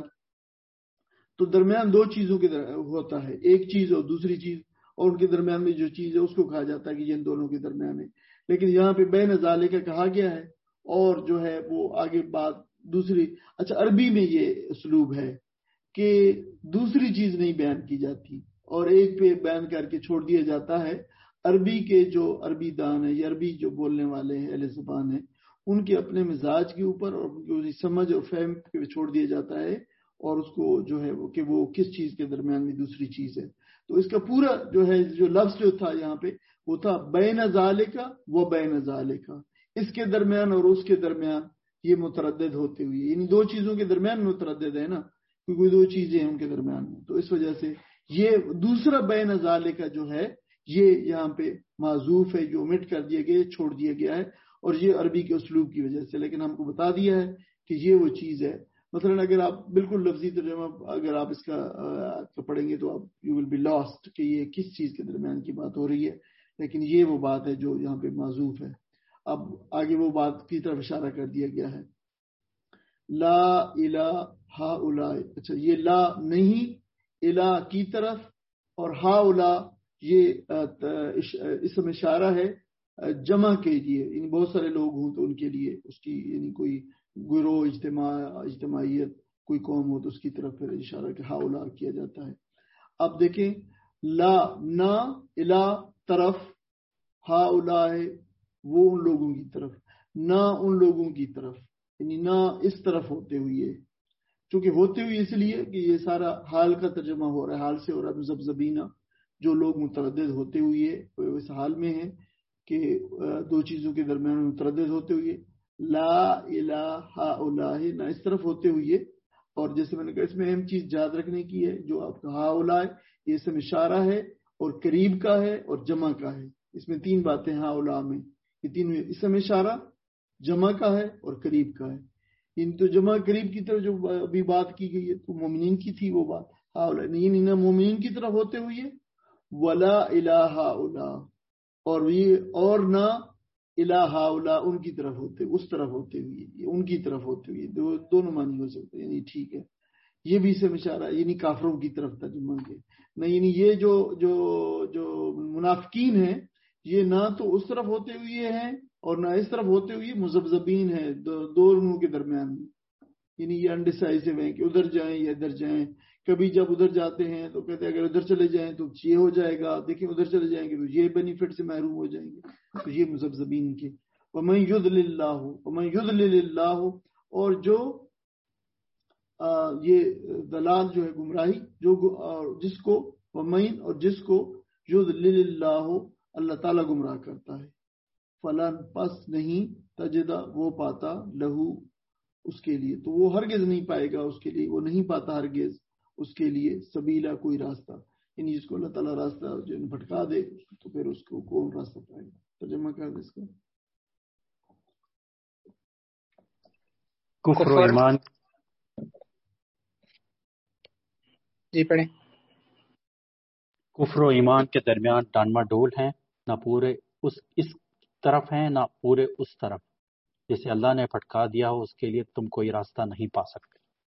تو درمیان دو چیزوں کے ہوتا ہے ایک چیز اور دوسری چیز اور ان کے درمیان میں جو چیز ہے اس کو کہا جاتا ہے کہ یہ ان دونوں کے درمیان ہے. لیکن یہاں پہ بین ذالکا کہا گیا ہے اور جو ہے وہ آگے بات دوسری. اچھا عربی میں یہ اسلوب ہے کہ دوسری چیز نہیں بیان کی جاتی اور ایک پہ بیان کر کے چھوڑ دیا جاتا ہے. عربی کے جو عربی دان ہیں یا عربی جو بولنے والے ہیں اہل زبان ہیں ان کے اپنے مزاج کے اوپر اور ان کی سمجھ اور فہم پہ چھوڑ دیا جاتا ہے اور اس کو جو ہے کہ وہ کس چیز کے درمیان میں دوسری چیز ہے. تو اس کا پورا جو ہے جو لفظ جو تھا یہاں پہ وہ تھا بین ذالکا و بین ذالکا اس کے درمیان اور اس کے درمیان یہ متردد ہوتے ہوئے یعنی دو چیزوں کے درمیان متردد ہے نا کیونکہ دو چیزیں ہیں ان کے درمیان میں. تو اس وجہ سے یہ دوسرا بین ذالکا جو ہے یہ یہاں پہ معذوف ہے جو مٹ کر دیا گیا چھوڑ دیا گیا ہے اور یہ عربی کے اسلوب کی وجہ سے. لیکن ہم کو بتا دیا ہے کہ یہ وہ چیز ہے. مثلا اگر آپ بالکل لفظی ترجمہ اگر آپ اس کا پڑھیں گے تو آپ یو ول بی لاسٹ کہ یہ کس چیز کے درمیان کی بات ہو رہی ہے لیکن یہ وہ بات ہے جو یہاں پہ معذوف ہے. اب آگے وہ بات کی طرف اشارہ کر دیا گیا ہے لا الہ ہؤلاء. اچھا یہ لا نہیں الہ کی طرف اور ہؤلاء یہ اسم اشارہ ہے جمع کے لیے یعنی بہت سارے لوگ ہوں تو ان کے لیے اس کی یعنی کوئی گروہ اجتماع اجتماعیت کوئی قوم ہو تو اس کی طرف پھر اشارہ کہ ہؤلاء کیا جاتا ہے. اب دیکھیں لا نہ الہ طرف ہؤلاء وہ ان لوگوں کی طرف نہ ان لوگوں کی طرف یعنی نہ اس طرف ہوتے ہوئے چونکہ ہوتے ہوئے اس لیے کہ یہ سارا حال کا ترجمہ ہو رہا ہے حال سے ہو رہا ہے. مزبزبینہ جو لوگ متردد ہوتے ہوئے اس حال میں ہیں کہ دو چیزوں کے درمیان متردد ہوتے ہوئے لا الہ ہؤلاء نہ اس طرف ہوتے ہوئے. اور جیسے میں نے کہا اس میں اہم چیز یاد رکھنے کی ہے جو آپ کا ہؤلاء یہ اسم اشارہ ہے اور قریب کا ہے اور جمع کا ہے. اس میں تین باتیں ہؤلاء میں یہ تین اسم اشارہ جمع کا ہے اور قریب کا ہے. ان تو جمع قریب کی طرف جو ابھی بات کی گئی ہے تو مومنین کی تھی وہ بات ہؤلاء نہیں نہ مومنین کی طرف ہوتے ہوئے ولا الہ ہؤلاء اور یہ اور نہ الہ ہؤلاء ان کی طرف ہوتے اس طرف ہوتے ہوئے ان کی طرف ہوتے ہوئے دو دونوں معنی ہو سکتے ہیں. یعنی ٹھیک ہے یہ بھی اسم اشارہ یعنی کافروں کی طرف ترجمہ کے نہ یعنی یہ جو جو جو منافقین ہیں یہ نہ تو اس طرف ہوتے ہوئے ہیں اور نہ اس طرف ہوتے ہوئے مزبزبین ہیں دونوں کے درمیان میں یعنی یہ انڈیسائزو ہیں کہ ادھر جائیں یا ادھر جائیں. کبھی جب ادھر جاتے ہیں تو کہتے ہیں اگر ادھر چلے جائیں تو یہ ہو جائے گا دیکھیں ادھر چلے جائیں گے تو یہ بینیفٹ سے محروم ہو جائیں گے. تو یہ مزبزبین کے ومن یضلل اللہ ومن یضلل اللہ اور جو آ, یہ دلال جو ہے گمراہی جو جس کو ومن اور جس کو یضلل اللہ اللہ تعالیٰ گمراہ کرتا ہے فلن پس نہیں تجدہ وہ پاتا لہو اس کے لیے تو وہ ہرگز نہیں پائے گا اس کے لیے وہ نہیں پاتا ہرگز اس کے لیے سبیلا کوئی راستہ یعنی جس کو اللہ تعالیٰ راستہ جو بھٹکا دے تو پھر اس کو کون راستہ پائے گا. ترجمہ کر دے اس کا کفر و ایمان. جی پڑھیں. کفر و ایمان کے درمیان ڈانما ڈول ہیں، نہ پورے اس اس طرف ہیں نہ پورے اس طرف، جسے اللہ نے پھٹکا دیا ہو اس کے لیے تم کوئی راستہ نہیں پا سکتے۔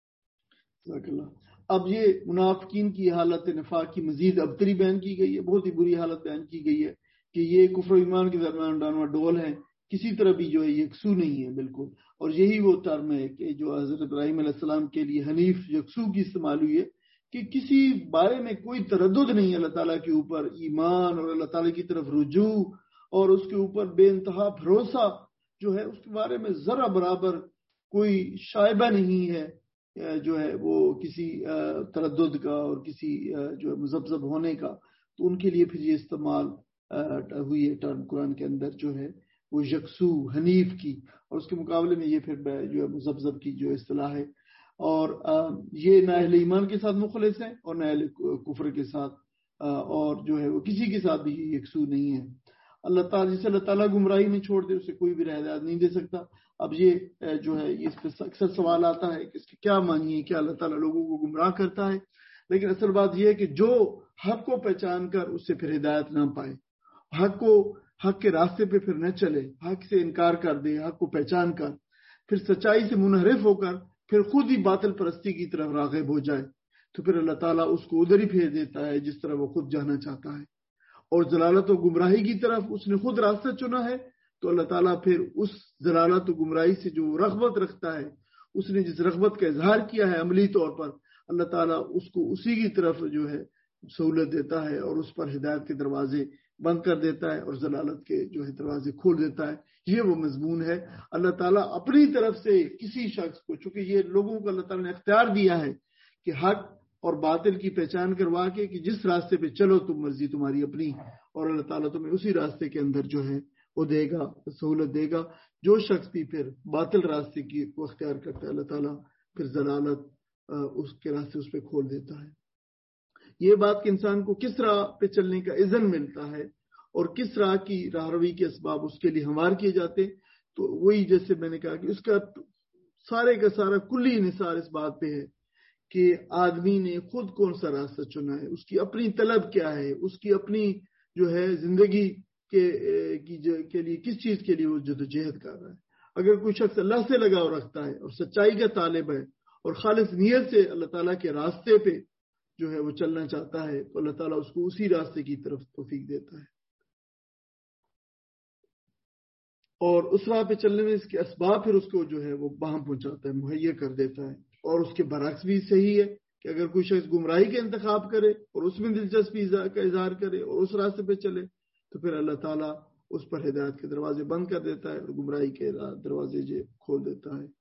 اب یہ منافقین کی حالت نفاق کی مزید ابتری بیان کی گئی ہے، بہت ہی بری حالت بیان کی گئی ہے کہ یہ کفر و ایمان کے درمیان ڈانما ڈول ہے، کسی طرح بھی جو ہے یکسو نہیں ہے بالکل۔ اور یہی وہ ٹرم ہے کہ جو حضرت ابراہیم علیہ السلام کے لیے حنیف یکسو کی استعمال ہوئی ہے کہ کسی بارے میں کوئی تردد نہیں اللہ تعالیٰ کے اوپر، ایمان اور اللہ تعالیٰ کی طرف رجوع اور اس کے اوپر بے انتہا بھروسہ جو ہے اس کے بارے میں ذرا برابر کوئی شائبہ نہیں ہے جو ہے وہ کسی تردد کا اور کسی جو ہے مذبذب ہونے کا۔ تو ان کے لیے پھر یہ استعمال ہوئی ہے ٹرم قرآن کے اندر جو ہے وہ یکسو حنیف کی، اور اس کے مقابلے میں یہ پھر جو ہے مذبذب کی جو اصطلاح ہے۔ اور یہ نہ اہل ایمان کے ساتھ مخلص ہے اور نہ اہل کفر کے ساتھ، اور جو ہے وہ کسی کے ساتھ بھی یکسو نہیں ہے۔ اللہ تعالیٰ جسے اللہ تعالیٰ گمراہی میں چھوڑ دے اسے کوئی بھی رہداد نہیں دے سکتا۔ اب یہ جو ہے اس پہ اکثر سوال آتا ہے کہ اس کے کیا معنی ہے، کیا اللہ تعالیٰ لوگوں کو گمراہ کرتا ہے؟ لیکن اصل بات یہ ہے کہ جو حق کو پہچان کر اس سے پھر ہدایت نہ پائے، حق کو حق کے راستے پہ پھر نہ چلے، حق سے انکار کر دے، حق کو پہچان کر پھر سچائی سے منحرف ہو کر پھر خود ہی باطل پرستی کی طرف راغب ہو جائے، تو پھر اللہ تعالیٰ اس کو ادھر ہی بھیج دیتا ہے جس طرح وہ خود جانا چاہتا ہے۔ اور ضلالت و گمراہی کی طرف اس نے خود راستہ چنا ہے، تو اللہ تعالیٰ پھر اس ضلالت و گمراہی سے جو رغبت رکھتا ہے، اس نے جس رغبت کا اظہار کیا ہے عملی طور پر، اللہ تعالیٰ اس کو اسی کی طرف جو ہے سہولت دیتا ہے اور اس پر ہدایت کے دروازے بند کر دیتا ہے اور ضلالت کے جو ہے دروازے کھول دیتا ہے۔ یہ وہ مضمون ہے۔ اللہ تعالیٰ اپنی طرف سے کسی شخص کو، چونکہ یہ لوگوں کو اللہ تعالیٰ نے اختیار دیا ہے کہ حق اور باطل کی پہچان کروا کے کہ جس راستے پہ چلو تم مرضی تمہاری اپنی، اور اللہ تعالیٰ تمہیں اسی راستے کے اندر جو ہے وہ دے گا، سہولت دے گا۔ جو شخص بھی پھر باطل راستے کی کو اختیار کرتا ہے اللہ تعالیٰ پھر ضلالت اس کے راستے اس پہ کھول دیتا ہے۔ یہ بات کہ انسان کو کس راہ پہ چلنے کا اذن ملتا ہے اور کس راہ کی راہ روی کے اسباب اس کے لیے ہموار کیے جاتے، تو وہی جیسے میں نے کہا کہ اس کا سارے کا سارا کلی انحصار اس بات پہ ہے کہ آدمی نے خود کون سا راستہ چنا ہے، اس کی اپنی طلب کیا ہے، اس کی اپنی جو ہے زندگی کے کے لیے کس چیز کے لیے وہ جدوجہد کر رہا ہے۔ اگر کوئی شخص اللہ سے لگاؤ رکھتا ہے اور سچائی کا طالب ہے اور خالص نیت سے اللہ تعالیٰ کے راستے پہ جو ہے وہ چلنا چاہتا ہے، تو اللہ تعالیٰ اس کو اسی راستے کی طرف توفیق دیتا ہے، اور اس راہ پہ چلنے میں اس کے اسباب پھر اس کو جو ہے وہ باہم پہنچاتا ہے، مہیا کر دیتا ہے۔ اور اس کے برعکس بھی صحیح ہے کہ اگر کوئی شخص گمراہی کا انتخاب کرے اور اس میں دلچسپی کا اظہار کرے اور اس راستے پہ چلے، تو پھر اللہ تعالیٰ اس پر ہدایت کے دروازے بند کر دیتا ہے اور گمراہی کے دروازے جو کھول دیتا ہے۔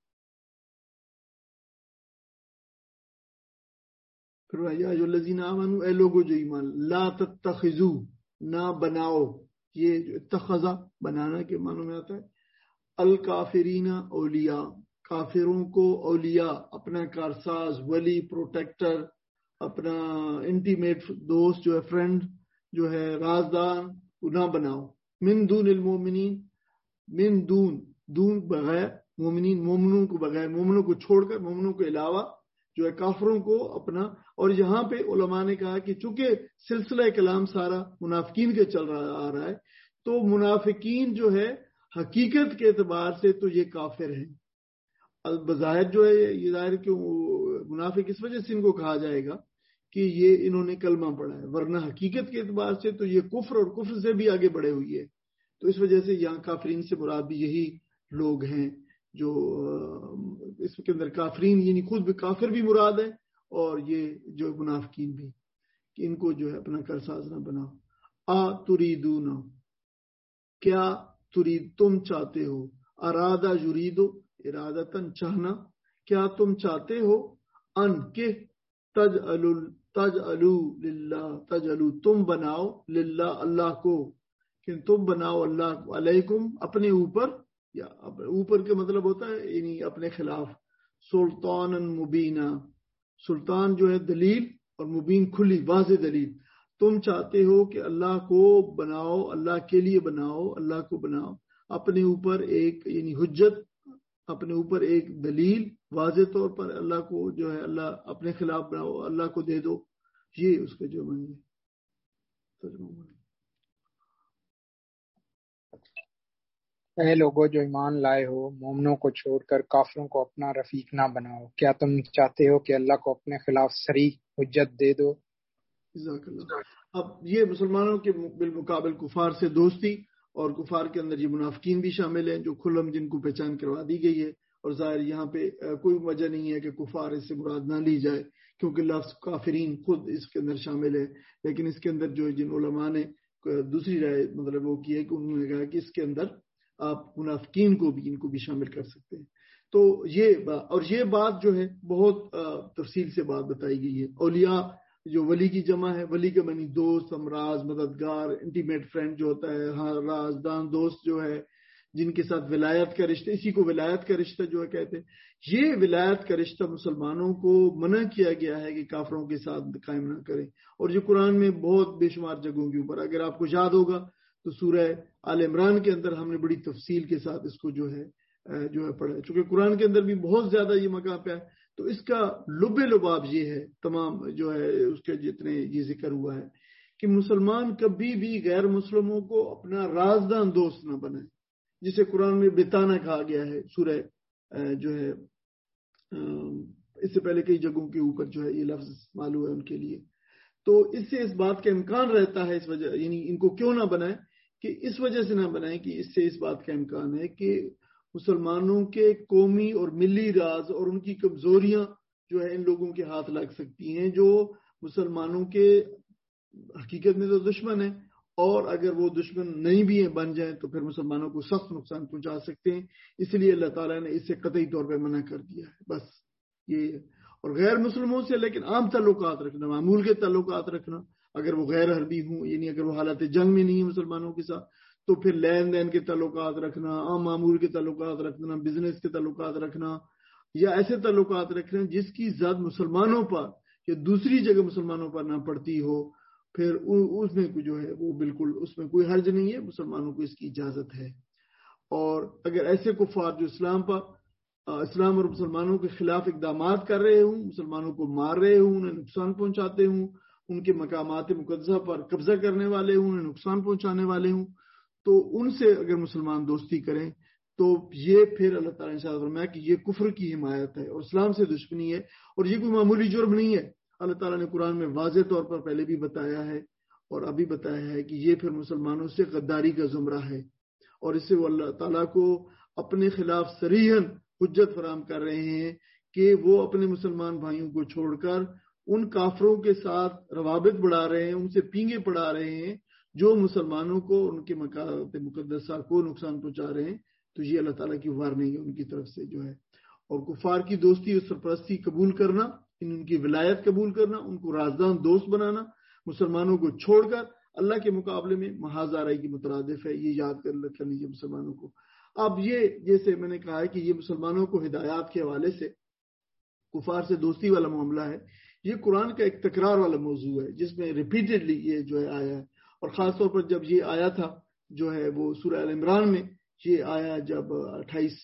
پھر یا ایھا الذین آمنوا، اے لوگو جو ایمان، لا تتخذوا، نہ بناؤ، یہ جو اتخذا بنانا کے معنوں میں آتا ہے، الکافرین اولیاء، کافروں کو اولیاء، اپنا کارساز، ولی، پروٹیکٹر، اپنا انٹیمیٹ دوست جو ہے، فرینڈ جو ہے، رازدار نہ بناؤ، من دون المومنین، من دون دون بغیر، مومنین مومنوں کو بغیر، مومنوں کو چھوڑ کر، مومنوں کے علاوہ جو ہے کافروں کو اپنا۔ اور یہاں پہ علماء نے کہا کہ چونکہ سلسلہ کلام سارا منافقین کے چل رہا آ رہا ہے، تو منافقین جو ہے حقیقت کے اعتبار سے تو یہ کافر ہیں بظاہر، جو ہے یہ ظاہر کہ منافق اس وجہ سے ان کو کہا جائے گا کہ یہ انہوں نے کلمہ پڑھا ہے، ورنہ حقیقت کے اعتبار سے تو یہ کفر اور کفر سے بھی آگے بڑھے ہوئی ہے۔ تو اس وجہ سے یہاں کافرین سے مراد بھی یہی لوگ ہیں جو اس کے اندر کافرین یعنی خود بھی کافر بھی مراد ہے، اور یہ جو منافقین بھی، کہ ان کو جو ہے اپنا کارساز نہ بناؤ۔ آ تریدون، کیا ترید تم چاہتے ہو، ارادہ یریدو ارادتاً چاہنا، کیا تم چاہتے ہو، ان کہ تجعلو تجعلو للہ، تجعلو تم بناؤ، للہ اللہ کو، کہ تم بناؤ اللہ علیکم اپنے اوپر، یا اوپر کا مطلب ہوتا ہے یعنی اپنے خلاف، سلطان مبینہ، سلطان جو ہے دلیل، اور مبین کھلی واضح دلیل۔ تم چاہتے ہو کہ اللہ کو بناؤ، اللہ کے لیے بناؤ، اللہ کو بناؤ اپنے اوپر ایک یعنی حجت، اپنے اوپر ایک دلیل واضح طور پر، اللہ کو جو ہے اللہ اپنے خلاف بناؤ، اللہ کو دے دو، یہ اس کا جو معنی ہے۔ اے لوگو جو ایمان لائے ہو، مومنوں کو چھوڑ کر کافروں کو اپنا رفیق نہ بناؤ۔ کیا تم چاہتے ہو کہ اللہ کو اپنے خلاف صریح حجت دے دو؟ جزاک اللہ۔ اب یہ مسلمانوں کے بالمقابل کفار سے دوستی، اور کفار کے اندر یہ منافقین بھی شامل ہیں جو کھلم جن کو پہچان کروا دی گئی ہے، اور ظاہر یہاں پہ کوئی وجہ نہیں ہے کہ کفار اس سے مراد نہ لی جائے، کیونکہ لفظ کافرین خود اس کے اندر شامل ہے۔ لیکن اس کے اندر جو جن علماء نے دوسری رائے مطلب وہ کی ہے کہ انہوں نے کہا کہ اس کے اندر آپ منافقین کو بھی ان کو بھی شامل کر سکتے ہیں۔ تو یہ اور یہ بات جو ہے بہت تفصیل سے بات بتائی گئی ہے۔ اولیاء جو ولی کی جمع ہے، ولی کا معنی دوست، ہمراز، مددگار، انٹیمیٹ فرینڈ جو ہوتا ہے، ہاں رازدان دوست جو ہے، جن کے ساتھ ولایت کا رشتہ، اسی کو ولایت کا رشتہ جو ہے کہتے ہیں۔ یہ ولایت کا رشتہ مسلمانوں کو منع کیا گیا ہے کہ کافروں کے ساتھ قائم نہ کریں، اور جو قرآن میں بہت بے شمار جگہوں کے اوپر، اگر آپ کو یاد ہوگا تو سورہ آل عمران کے اندر ہم نے بڑی تفصیل کے ساتھ اس کو جو ہے جو ہے پڑھا، چونکہ قرآن کے اندر بھی بہت زیادہ یہ مقام پہ ہے، تو اس کا لب لباب یہ ہے تمام جو ہے اس کے جتنے یہ ذکر ہوا ہے کہ مسلمان کبھی بھی غیر مسلموں کو اپنا رازدان دوست نہ بنائے، جسے قرآن میں بتانا کہا گیا ہے، سورہ جو ہے اس سے پہلے کئی جگہوں کے اوپر جو ہے یہ لفظ معلوم ہے ان کے لیے۔ تو اس سے اس بات کا امکان رہتا ہے، اس وجہ یعنی ان کو کیوں نہ بنائیں کہ اس وجہ سے نہ بنائیں کہ اس سے اس بات کا امکان ہے کہ مسلمانوں کے قومی اور ملی راز اور ان کی کمزوریاں جو ہے ان لوگوں کے ہاتھ لگ سکتی ہیں، جو مسلمانوں کے حقیقت میں تو دشمن ہیں، اور اگر وہ دشمن نہیں بھی ہیں بن جائیں تو پھر مسلمانوں کو سخت نقصان پہنچا سکتے ہیں۔ اس لیے اللہ تعالیٰ نے اس سے قطعی طور پہ منع کر دیا ہے، بس یہ۔ اور غیر مسلموں سے لیکن عام تعلقات رکھنا، معمول کے تعلقات رکھنا، اگر وہ غیر حربی ہوں، یعنی اگر وہ حالت جنگ میں نہیں ہیں مسلمانوں کے ساتھ، تو پھر لین دین کے تعلقات رکھنا، عام معمول کے تعلقات رکھنا، بزنس کے تعلقات رکھنا، یا ایسے تعلقات رکھنا جس کی زد مسلمانوں پر یا دوسری جگہ مسلمانوں پر نہ پڑتی ہو، پھر اس میں جو ہے وہ بالکل اس میں کوئی حرج نہیں ہے، مسلمانوں کو اس کی اجازت ہے۔ اور اگر ایسے کفار جو اسلام پر اسلام اور مسلمانوں کے خلاف اقدامات کر رہے ہوں، مسلمانوں کو مار رہے ہوں، انہیں نقصان پہنچاتے ہوں، ان کے مقامات مقدسہ پر قبضہ کرنے والے ہوں، انہیں نقصان پہنچانے والے ہوں، تو ان سے اگر مسلمان دوستی کریں تو یہ پھر اللہ تعالیٰ نے شاید فرمایا کہ یہ کفر کی حمایت ہے اور اسلام سے دشمنی ہے، اور یہ کوئی معمولی جرم نہیں ہے۔ اللہ تعالیٰ نے قرآن میں واضح طور پر پہلے بھی بتایا ہے اور ابھی بتایا ہے کہ یہ پھر مسلمانوں سے غداری کا زمرہ ہے، اور اس سے وہ اللہ تعالیٰ کو اپنے خلاف صریحاً حجت فراہم کر رہے ہیں کہ وہ اپنے مسلمان بھائیوں کو چھوڑ کر ان کافروں کے ساتھ روابط بڑھا رہے ہیں، ان سے پینگے پڑھا رہے ہیں جو مسلمانوں کو ان کے مقامات مقدسہ کو نقصان پہنچا رہے ہیں۔ تو یہ اللہ تعالیٰ کی وارننگ ہے ان کی طرف سے جو ہے۔ اور کفار کی دوستی اور سرپرستی قبول کرنا، ان کی ولایت قبول کرنا، ان کو رازدان دوست بنانا مسلمانوں کو چھوڑ کر اللہ کے مقابلے میں محاذ آرائی کی مترادف ہے، یہ یاد کر لیجیے مسلمانوں کو۔ اب یہ جیسے میں نے کہا ہے کہ یہ مسلمانوں کو ہدایات کے حوالے سے کفار سے دوستی والا معاملہ ہے، یہ قرآن کا ایک تکرار والا موضوع ہے جس میں ریپیٹڈلی یہ جو ہے آیا ہے، اور خاص طور پر جب یہ آیا تھا جو ہے وہ سورہ آل عمران میں یہ آیا، جب اٹھائیس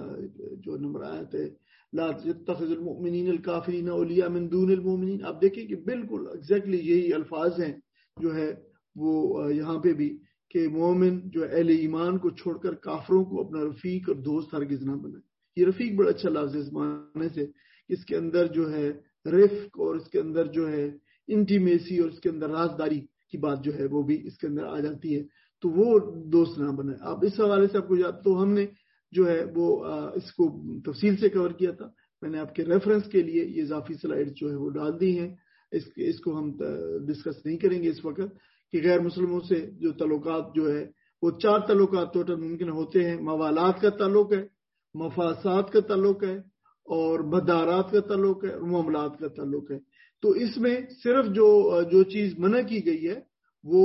جو نمبر آیت ہے لا تتخذ المؤمنین الکافرین اولیاء من دون المؤمنین، آپ دیکھیں کہ بالکل ایگزیکٹلی یہی الفاظ ہیں جو ہے وہ یہاں پہ بھی، کہ مومن جو اہل ایمان کو چھوڑ کر کافروں کو اپنا رفیق اور دوست ہرگز نہ بنائے۔ یہ رفیق بڑا اچھا لفظ ہے اس معنی سے، اس کے اندر جو ہے رفق اور اس کے اندر جو ہے انٹیمیسی اور اس کے اندر رازداری کی بات جو ہے وہ بھی اس کے اندر آ جاتی ہے، تو وہ دوست نہ بنائے۔ اب اس حوالے سے آپ کو یاد تو ہم نے جو ہے وہ اس کو تفصیل سے کور کیا تھا، میں نے آپ کے ریفرنس کے لیے یہ اضافی سلائیڈ جو ہے وہ ڈال دی ہیں، اس اس کو ہم ڈسکس نہیں کریں گے اس وقت کہ غیر مسلموں سے جو تعلقات جو ہے وہ چار تعلقات ٹوٹل ممکن ہوتے ہیں۔ موالات کا تعلق ہے، مفاسات کا تعلق ہے، اور مدارات کا تعلق ہے، اور معاملات کا تعلق ہے۔ تو اس میں صرف جو جو چیز منع کی گئی ہے وہ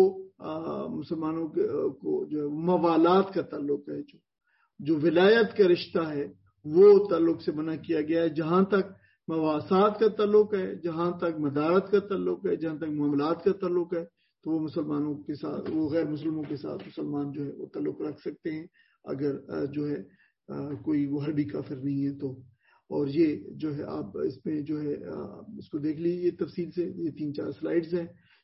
مسلمانوں کو جو ہے موالات کا تعلق ہے، جو جو ولایت کا رشتہ ہے وہ تعلق سے منع کیا گیا ہے۔ جہاں تک مواسات کا تعلق ہے، جہاں تک مدارت کا تعلق ہے، جہاں تک معاملات کا تعلق ہے، تو وہ مسلمانوں کے ساتھ، وہ غیر مسلموں کے ساتھ مسلمان جو ہے وہ تعلق رکھ سکتے ہیں اگر جو ہے کوئی وہ حربی کافر نہیں ہے تو۔ اور یہ جو ہے آپ اس میں جو ہے اس کو دیکھ لیجیے تفصیل سے، یہ تین چار سلائیڈز ہیں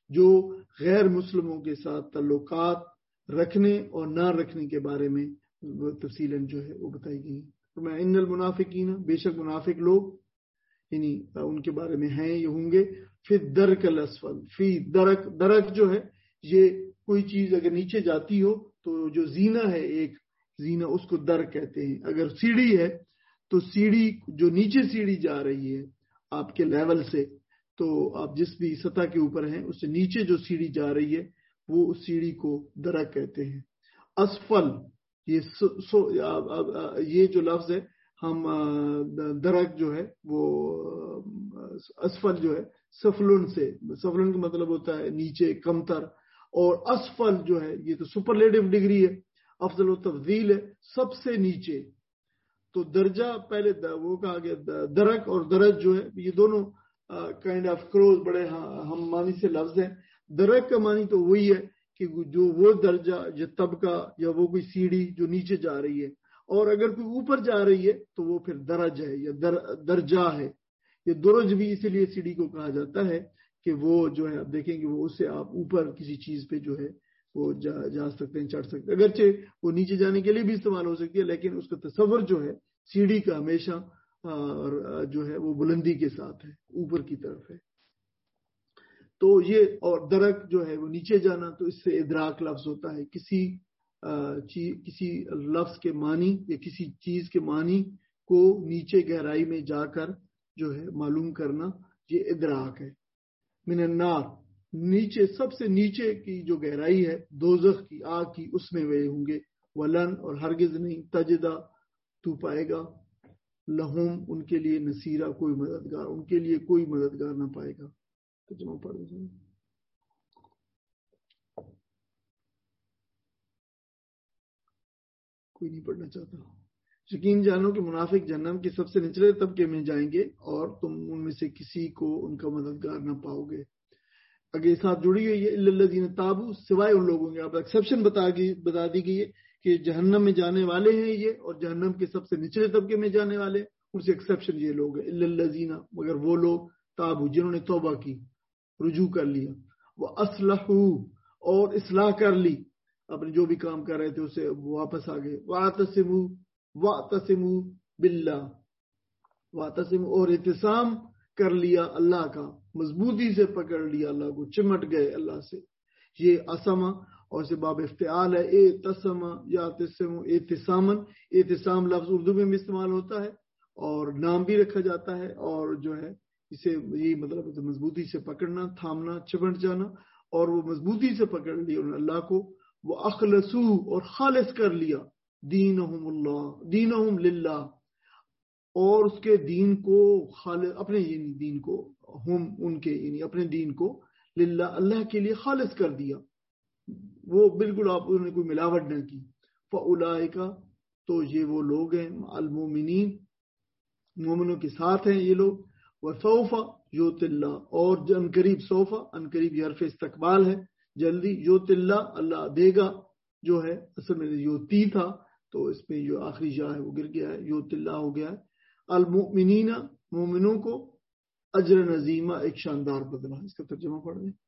جو غیر مسلموں کے ساتھ تعلقات رکھنے اور نہ رکھنے کے بارے میں تفصیلاً جو ہے وہ بتائی گئی. میں ان المنافقین، بے شک منافق لوگ یعنی ان کے بارے میں ہیں، یہ ہوں گے فی الدرک الاسفل. فی درک، درک جو ہے یہ کوئی چیز اگر نیچے جاتی ہو تو جو زینہ ہے، ایک زینہ، اس کو درک کہتے ہیں. اگر سیڑھی ہے تو سیڑھی جو نیچے سیڑھی جا رہی ہے آپ کے لیول سے، تو آپ جس بھی سطح کے اوپر ہیں اس سے نیچے جو سیڑھی جا رہی ہے وہ اس سیڑھی کو درک کہتے ہیں. اسفل، یہ سو سو یہ جو لفظ ہے ہم درک جو ہے وہ اسفل جو ہے سفلن سے، سفلن کا مطلب ہوتا ہے نیچے، کمتر، اور اسفل جو ہے یہ تو سپرلیٹو ڈگری ہے، افضل و تفضیل ہے، سب سے نیچے. تو درجہ پہلے وہ کہا گیا درک اور درج جو ہے یہ دونوں کائنڈ آف کروز بڑے ہم معنی سے لفظ ہیں. درک کا معنی تو وہی ہے کہ جو وہ درجہ یا طبقہ یا وہ کوئی سیڑھی جو نیچے جا رہی ہے، اور اگر کوئی اوپر جا رہی ہے تو وہ پھر درج ہے یا در درجہ ہے. یہ درج بھی اسی لیے سیڑھی کو کہا جاتا ہے کہ وہ جو ہے آپ دیکھیں گے وہ اس سے آپ اوپر کسی چیز پہ جو ہے وہ جا, جا سکتے ہیں، چڑھ سکتے ہیں. اگرچہ وہ نیچے جانے کے لیے بھی استعمال ہو سکتی ہے لیکن اس کا تصور جو ہے سیڑھی کا ہمیشہ جو ہے وہ بلندی کے ساتھ ہے، اوپر کی طرف ہے. تو یہ اور درک جو ہے وہ نیچے جانا، تو اس سے ادراک لفظ ہوتا ہے، کسی چیز کسی لفظ کے معنی یا کسی چیز کے معنی کو نیچے گہرائی میں جا کر جو ہے معلوم کرنا، یہ ادراک ہے. من النار، نیچے سب سے نیچے کی جو گہرائی ہے دوزخ کی، آگ کی، اس میں وہ ہوں گے. ولن، اور ہرگز نہیں، تجدہ تو پائے گا، لہم ان کے لیے نصیرہ کوئی مددگار، ان کے لیے کوئی مددگار نہ پائے گا. ترجمہ پڑھ دیں. کوئی نہیں پڑھنا چاہتا. یقین جانو کہ منافق جہنم کے سب سے نچلے طبقے میں جائیں گے اور تم ان میں سے کسی کو ان کا مددگار نہ پاؤ گے. اگے ساتھ جڑی ہوئی ہے الا الذین تابوا، سوائے ان لوگوں کے. اب ایکسیپشن بتا گئی بتا دی گئی ہے کہ جہنم میں جانے والے ہیں یہ، اور جہنم کے سب سے نچلے طبقے میں جانے والے، ان سے ایکسیپشن یہ لوگ ہیں الا الذین، مگر وہ لوگ تابوا جنہوں نے توبہ کی، رجوع کر لیا، وہ اصلحوا، اور اصلاح کر لی، اپنے جو بھی کام کر رہے تھے اسے واپس آ گئے. واعتصموا، واعتصموا باللہ، واعتصموا، اور اعتصام کر لیا اللہ کا، مضبوطی سے پکڑ لیا اللہ کو، چمٹ گئے اللہ سے. یہ اسما اور سے باب افتعال ہے، اعتصم یا اعتصم، اعتصامن. اعتصام لفظ اردو میں بھی استعمال ہوتا ہے اور نام بھی رکھا جاتا ہے، اور جو ہے اسے یہی مطلب ہے مضبوطی سے پکڑنا، تھامنا، چمٹ جانا. اور وہ مضبوطی سے پکڑ لیا انہوں نے اللہ کو. وہ اخلصو، اور خالص کر لیا، دینہم اللہ، دینہم للہ، اور اس کے دین کو خالص، اپنے یعنی دین کو، ہم ان کے یعنی اپنے دین کو، للہ اللہ کے لیے خالص کر دیا. وہ بالکل آپ انہوں نے کوئی ملاوٹ نہ کی. فاولئک، تو یہ وہ لوگ ہیں، المومنین، مومنوں کے ساتھ ہیں یہ لوگ. وسوف یؤتی اللہ، اور ان قریب، سوف ان قریب یہ حرف استقبال ہے، جلدی. یؤتی اللہ، اللہ دے گا، جو ہے اصل میں یؤتی تھا تو اس میں جو آخری جا ہے وہ گر گیا ہے، یؤتی اللہ ہو گیا ہے. المؤمنین، مومنوں کو، اجر عظیمہ، ایک شاندار بدلہ. اس کا ترجمہ پڑھ دیں.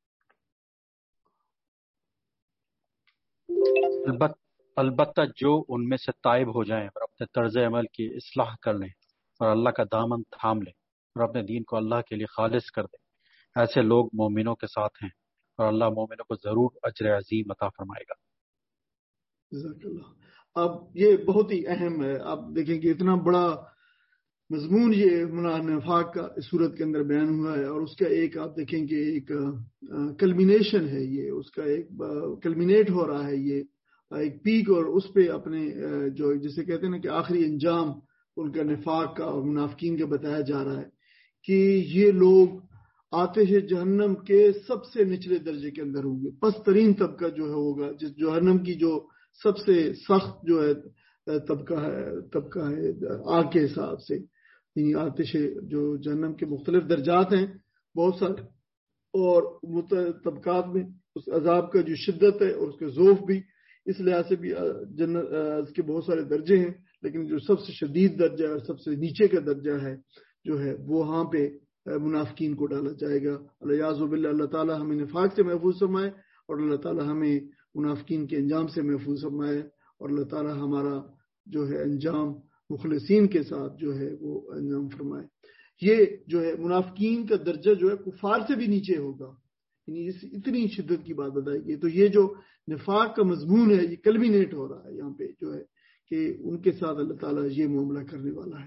البت البتہ جو ان میں سے تائب ہو جائیں اور اپنے طرز عمل کی اصلاح کر لیں اور اللہ کا دامن تھام لیں اور اپنے دین کو اللہ کے لیے خالص کر دیں، ایسے لوگ مومنوں کے ساتھ ہیں اور اللہ مومنوں کو ضرور اجر عظیم عطا فرمائے گا. جزاک اللہ. اب یہ بہت ہی اہم ہے. آپ دیکھیں کہ اتنا بڑا مضمون یہ نفاق کا اس صورت کے اندر بیان ہوا ہے، اور اس کا ایک آپ دیکھیں کہ ایک کلمینیشن ہے، یہ اس کا ایک کلمینیٹ ہو رہا ہے، یہ ایک پیک، اور اس پہ اپنے جو جسے کہتے ہیں نا کہ آخری انجام ان کا نفاق کا اور منافقین کا بتایا جا رہا ہے کہ یہ لوگ آتش جہنم کے سب سے نچلے درجے کے اندر ہوں گے. پس ترین طبقہ جو ہے ہوگا، جس جہنم کی جو سب سے سخت جو ہے طبقہ ہے طبقہ ہے آگ کے حساب سے، یعنی آتش جو جہنم کے مختلف درجات ہیں بہت سارے، اور طبقات میں اس عذاب کا جو شدت ہے اور اس کے ذوف بھی، اس لحاظ سے بھی جنت اس کے بہت سارے درجے ہیں، لیکن جو سب سے شدید درجہ اور سب سے نیچے کا درجہ ہے جو ہے وہ وہاں پہ منافقین کو ڈالا جائے گا. الیاذ باللہ. اللہ تعالیٰ ہمیں نفاق سے محفوظ فرمائے اور اللہ تعالیٰ ہمیں منافقین کے انجام سے محفوظ فرمائے اور اللہ تعالیٰ ہمارا جو ہے انجام مخلصین کے ساتھ جو ہے وہ انجام فرمائے. یہ جو ہے منافقین کا درجہ جو ہے کفار سے بھی نیچے ہوگا. یعنی اس اتنی شدت کی بات بتائی گئی. تو یہ جو نفاق کا مضمون ہے یہ کلمینیٹ ہو رہا ہے یہاں پہ جو ہے کہ ان کے ساتھ اللہ تعالیٰ یہ معاملہ کرنے والا ہے.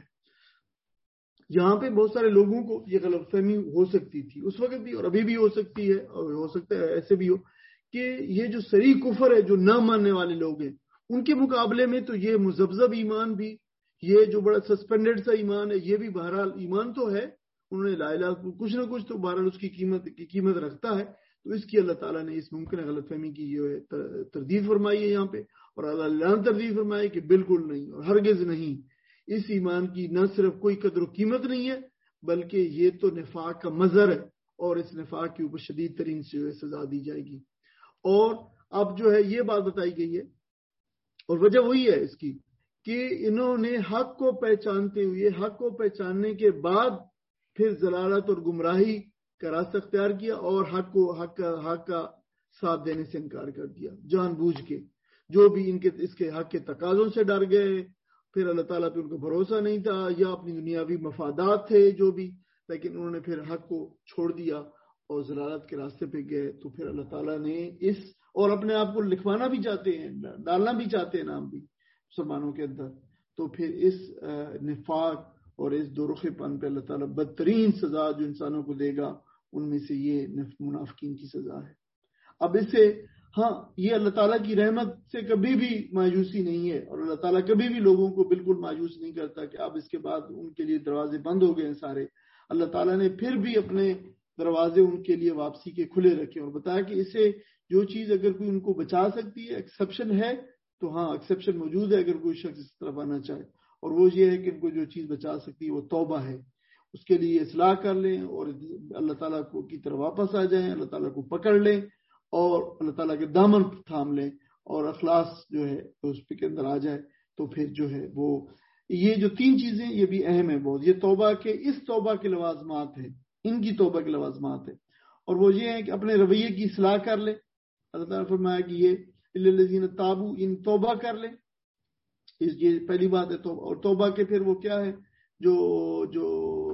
یہاں پہ بہت سارے لوگوں کو یہ غلط فہمی ہو سکتی تھی اس وقت بھی اور ابھی بھی ہو سکتی ہے اور ہو سکتا ہے ایسے بھی ہو کہ یہ جو صریح کفر ہے جو نہ ماننے والے لوگ ہیں ان کے مقابلے میں تو یہ مذبذب ایمان بھی یہ جو بڑا سسپینڈڈ سا ایمان ہے یہ بھی بہرحال ایمان تو ہے. انہوں نے لا الہ کچھ نہ کچھ تو بہرحال اس کی قیمت کی قیمت رکھتا ہے. تو اس کی اللہ تعالیٰ نے اس ممکن غلط فہمی کی جو ہے تردید فرمائی ہے یہاں پہ اور اللہ نے تردید فرمائی کہ بالکل نہیں اور ہرگز نہیں. اس ایمان کی نہ صرف کوئی قدر و قیمت نہیں ہے بلکہ یہ تو نفاق کا مظہر ہے اور اس نفاق کے اوپر شدید ترین سے جو ہے سزا دی جائے گی. اور اب جو ہے یہ بات بتائی گئی ہے اور وجہ وہی ہے اس کی کہ انہوں نے حق کو پہچانتے ہوئے حق کو پہچاننے کے بعد پھر ضلالت اور گمراہی کا راستہ اختیار کیا اور حق کو حق کا حق کا ساتھ دینے سے انکار کر دیا جان بوجھ کے. جو بھی ان کے اس کے حق کے تقاضوں سے ڈر گئے پھر اللہ تعالیٰ پہ ان کو بھروسہ نہیں تھا یا اپنی دنیاوی مفادات تھے جو بھی لیکن انہوں نے پھر حق کو چھوڑ دیا اور ضلالت کے راستے پہ گئے. تو پھر اللہ تعالیٰ نے اس اور اپنے آپ کو لکھوانا بھی چاہتے ہیں ڈالنا بھی چاہتے ہیں نام بھی مسلمانوں کے اندر. تو پھر اس نفاق اور اس دورخے پن پہ اللہ تعالیٰ بدترین سزا جو انسانوں کو دے گا ان میں سے یہ منافقین کی سزا ہے. اب اس سے ہاں یہ اللہ تعالیٰ کی رحمت سے کبھی بھی مایوسی نہیں ہے اور اللہ تعالیٰ کبھی بھی لوگوں کو بالکل مایوس نہیں کرتا کہ اب اس کے بعد ان کے لیے دروازے بند ہو گئے ہیں سارے. اللہ تعالیٰ نے پھر بھی اپنے دروازے ان کے لیے واپسی کے کھلے رکھے اور بتایا کہ اسے جو چیز اگر کوئی ان کو بچا سکتی ہے ایکسیپشن ہے تو ہاں ایکسیپشن موجود ہے اگر کوئی شخص اس طرف آنا چاہے اور وہ یہ ہے کہ ان کو جو چیز بچا سکتی ہے وہ توبہ ہے. اس کے لیے اصلاح کر لیں اور اللہ تعالیٰ کو کی طرف واپس آ جائیں اللہ تعالیٰ کو پکڑ لیں اور اللہ تعالیٰ کے دامن تھام لیں اور اخلاص جو ہے اس پہ کے اندر آ جائے. تو پھر جو ہے وہ یہ جو تین چیزیں یہ بھی اہم ہے بہت. یہ توبہ کے اس توبہ کے لوازمات ہیں ان کی توبہ کے لوازمات ہیں اور وہ یہ ہے کہ اپنے رویے کی اصلاح کر لیں. اللہ تعالیٰ نے فرمایا کہ یہ الذین تابو ان توبہ کر لیں. اس یہ پہلی بات ہے توبہ. اور توبہ کے پھر وہ کیا ہے جو جو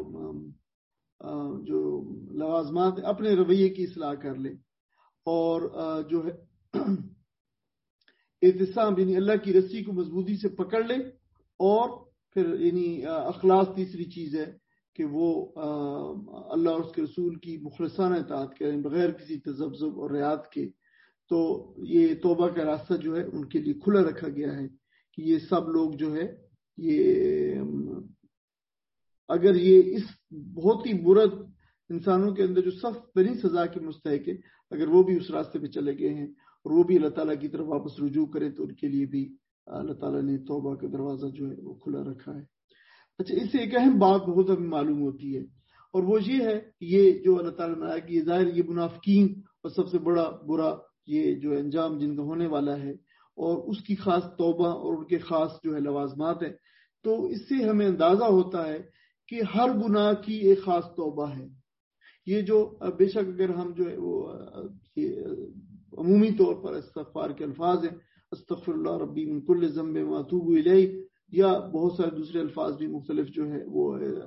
جو لوازمات اپنے رویے کی اصلاح کر لیں اور جو ہے اعتصام یعنی اللہ کی رسی کو مضبوطی سے پکڑ لیں اور پھر یعنی اخلاص تیسری چیز ہے کہ وہ اللہ اور اس کے رسول کی مخلصانہ اطاعت کریں بغیر کسی تذبذب اور رعایت کے. تو یہ توبہ کا راستہ جو ہے ان کے لیے کھلا رکھا گیا ہے کہ یہ سب لوگ جو ہے یہ اگر یہ اس بہت ہی برا انسانوں کے اندر جو سخت ترین سزا کے مستحق ہے اگر وہ بھی اس راستے پہ چلے گئے ہیں اور وہ بھی اللہ تعالیٰ کی طرف واپس رجوع کریں تو ان کے لیے بھی اللہ تعالیٰ نے توبہ کا دروازہ جو ہے وہ کھلا رکھا ہے. اچھا اس سے ایک اہم بات بہت ابھی معلوم ہوتی ہے اور وہ یہ ہے یہ جو اللہ تعالیٰ نے آیا کہ یہ ظاہر یہ منافقین اور سب سے بڑا برا یہ جو انجام جن کا ہونے والا ہے اور اس کی خاص توبہ اور ان کے خاص جو ہے لوازمات ہیں. تو اس سے ہمیں اندازہ ہوتا ہے کہ ہر گناہ کی ایک خاص توبہ ہے. یہ جو بے شک اگر ہم جو ہے وہ عمومی طور پر استغفار کے الفاظ ہیں استغفر اللہ ربی من کل ذنب واتوب الیہ یا بہت سارے دوسرے الفاظ بھی مختلف جو ہے وہ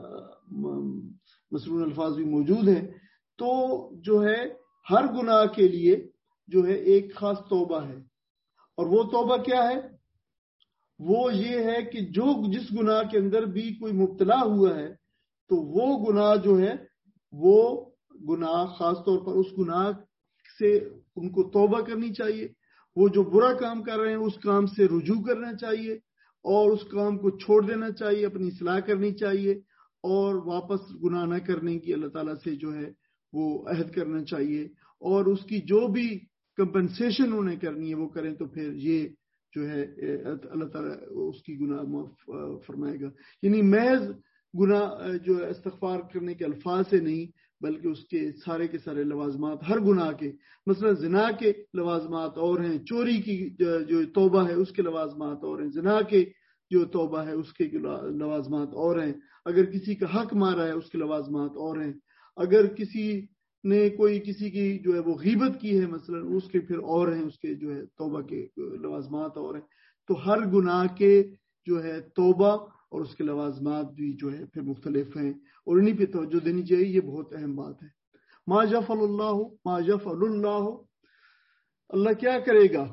مسنون الفاظ بھی موجود ہیں. تو جو ہے ہر گناہ کے لیے جو ہے ایک خاص توبہ ہے اور وہ توبہ کیا ہے وہ یہ ہے کہ جو جس گناہ کے اندر بھی کوئی مبتلا ہوا ہے تو وہ گناہ جو ہے وہ گناہ خاص طور پر اس گناہ سے ان کو توبہ کرنی چاہیے. وہ جو برا کام کر رہے ہیں اس کام سے رجوع کرنا چاہیے اور اس کام کو چھوڑ دینا چاہیے اپنی اصلاح کرنی چاہیے اور واپس گناہ نہ کرنے کی اللہ تعالیٰ سے جو ہے وہ عہد کرنا چاہیے اور اس کی جو بھی کمپنسیشن انہیں کرنی ہے وہ کریں. تو پھر یہ جو ہے اللہ تعالیٰ اس کی گناہ معاف فرمائے گا. یعنی محض گناہ جو ہے استغفار کرنے کے الفاظ سے نہیں بلکہ اس کے سارے کے سارے لوازمات ہر گناہ کے مثلا زنا کے لوازمات اور ہیں چوری کی جو توبہ ہے اس کے لوازمات اور ہیں زنا کے جو توبہ ہے اس کے لوازمات اور ہیں، اگر کسی کا حق مارا ہے اس کے لوازمات اور ہیں، اگر کسی نے کوئی کسی کی جو ہے وہ غیبت کی ہے مثلا اس کے پھر اور ہیں، اس کے جو ہے توبہ کے لوازمات اور ہیں. تو ہر گناہ کے جو ہے توبہ اور اس کے لوازمات بھی جو ہے پھر مختلف ہیں، اور انہیں پہ توجہ دینی چاہیے. یہ بہت اہم بات ہے. ما یفعل اللہ ما یفعل اللہ، اللہ کیا کرے گا،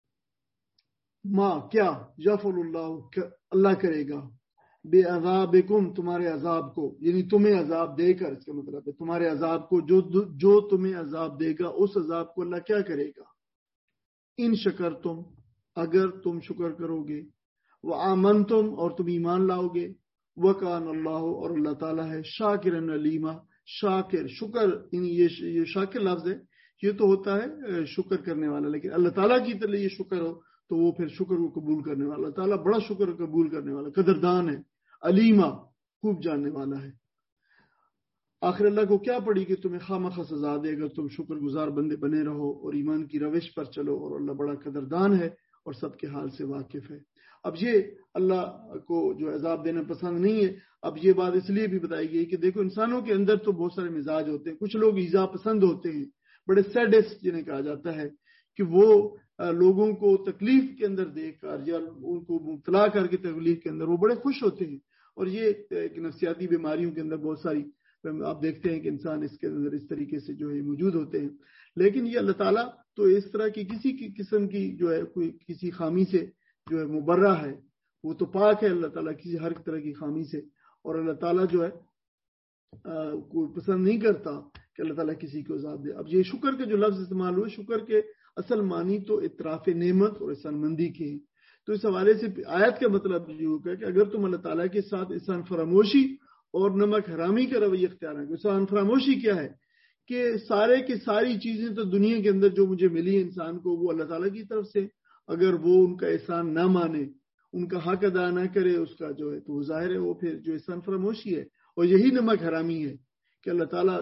ما کیا، یفعل اللہ اللہ کرے گا، بے عذابکم تمہارے عذاب کو، یعنی تمہیں عذاب دے کر، اس کا مطلب ہے تمہارے عذاب کو، جو جو تمہیں عذاب دے گا اس عذاب کو اللہ کیا کرے گا. ان شکرتم، اگر تم شکر کرو گے، وآمنتم اور تم ایمان لاؤ گے، وکان اللہ اور اللہ تعالیٰ ہے شاکرا علیما، شاکر شکر، یعنی یہ شاکر لفظ ہے یہ تو ہوتا ہے شکر کرنے والا، لیکن اللہ تعالیٰ کی طرح یہ شکر ہو تو وہ پھر شکر کو قبول کرنے والا. اللہ تعالیٰ بڑا شکر قبول کرنے والا، قدردان ہے، علیما خوب جاننے والا ہے. آخر اللہ کو کیا پڑی کہ تمہیں خامخواہ سزا دے گا، تم شکر گزار بندے بنے رہو اور ایمان کی روش پر چلو، اور اللہ بڑا قدردان ہے اور سب کے حال سے واقف ہے. اب یہ اللہ کو جو عذاب دینا پسند نہیں ہے. اب یہ بات اس لیے بھی بتائی گئی کہ دیکھو انسانوں کے اندر تو بہت سارے مزاج ہوتے ہیں. کچھ لوگ ایذا پسند ہوتے ہیں، بڑے سیڈسٹ جنہیں کہا جاتا ہے، کہ وہ لوگوں کو تکلیف کے اندر دیکھ کر یا ان کو مبتلا کر کے تکلیف کے اندر وہ بڑے خوش ہوتے ہیں. اور یہ ایک نفسیاتی بیماریوں کے اندر بہت ساری آپ دیکھتے ہیں کہ انسان اس کے اندر اس طریقے سے جو ہے موجود ہوتے ہیں. لیکن یہ اللہ تعالیٰ تو اس طرح کی کسی کی قسم کی جو ہے کوئی کسی خامی سے جو ہے مبرہ ہے، وہ تو پاک ہے اللہ تعالیٰ کسی ہر طرح کی خامی سے. اور اللہ تعالیٰ جو ہے کوئی پسند نہیں کرتا کہ اللہ تعالیٰ کسی کو عذاب دے. اب یہ شکر کے جو لفظ استعمال ہوئے، شکر کے اصل معنی تو اطراف نعمت اور احسان مندی کے ہیں. تو اس حوالے سے آیت کا مطلب یہ ہوگا کہ اگر تم اللہ تعالیٰ کے ساتھ احسان فراموشی اور نمک حرامی کا رویہ اختیار ہے. احسان فراموشی کیا ہے کہ سارے کی ساری چیزیں تو دنیا کے اندر جو مجھے ملی ہے انسان کو وہ اللہ تعالیٰ کی طرف سے، اگر وہ ان کا احسان نہ مانے، ان کا حق ادا نہ کرے اس کا جو ہے تو وہ ظاہر ہے وہ پھر جو احسان فراموشی ہے. اور یہی نمک حرامی ہے کہ اللہ تعالیٰ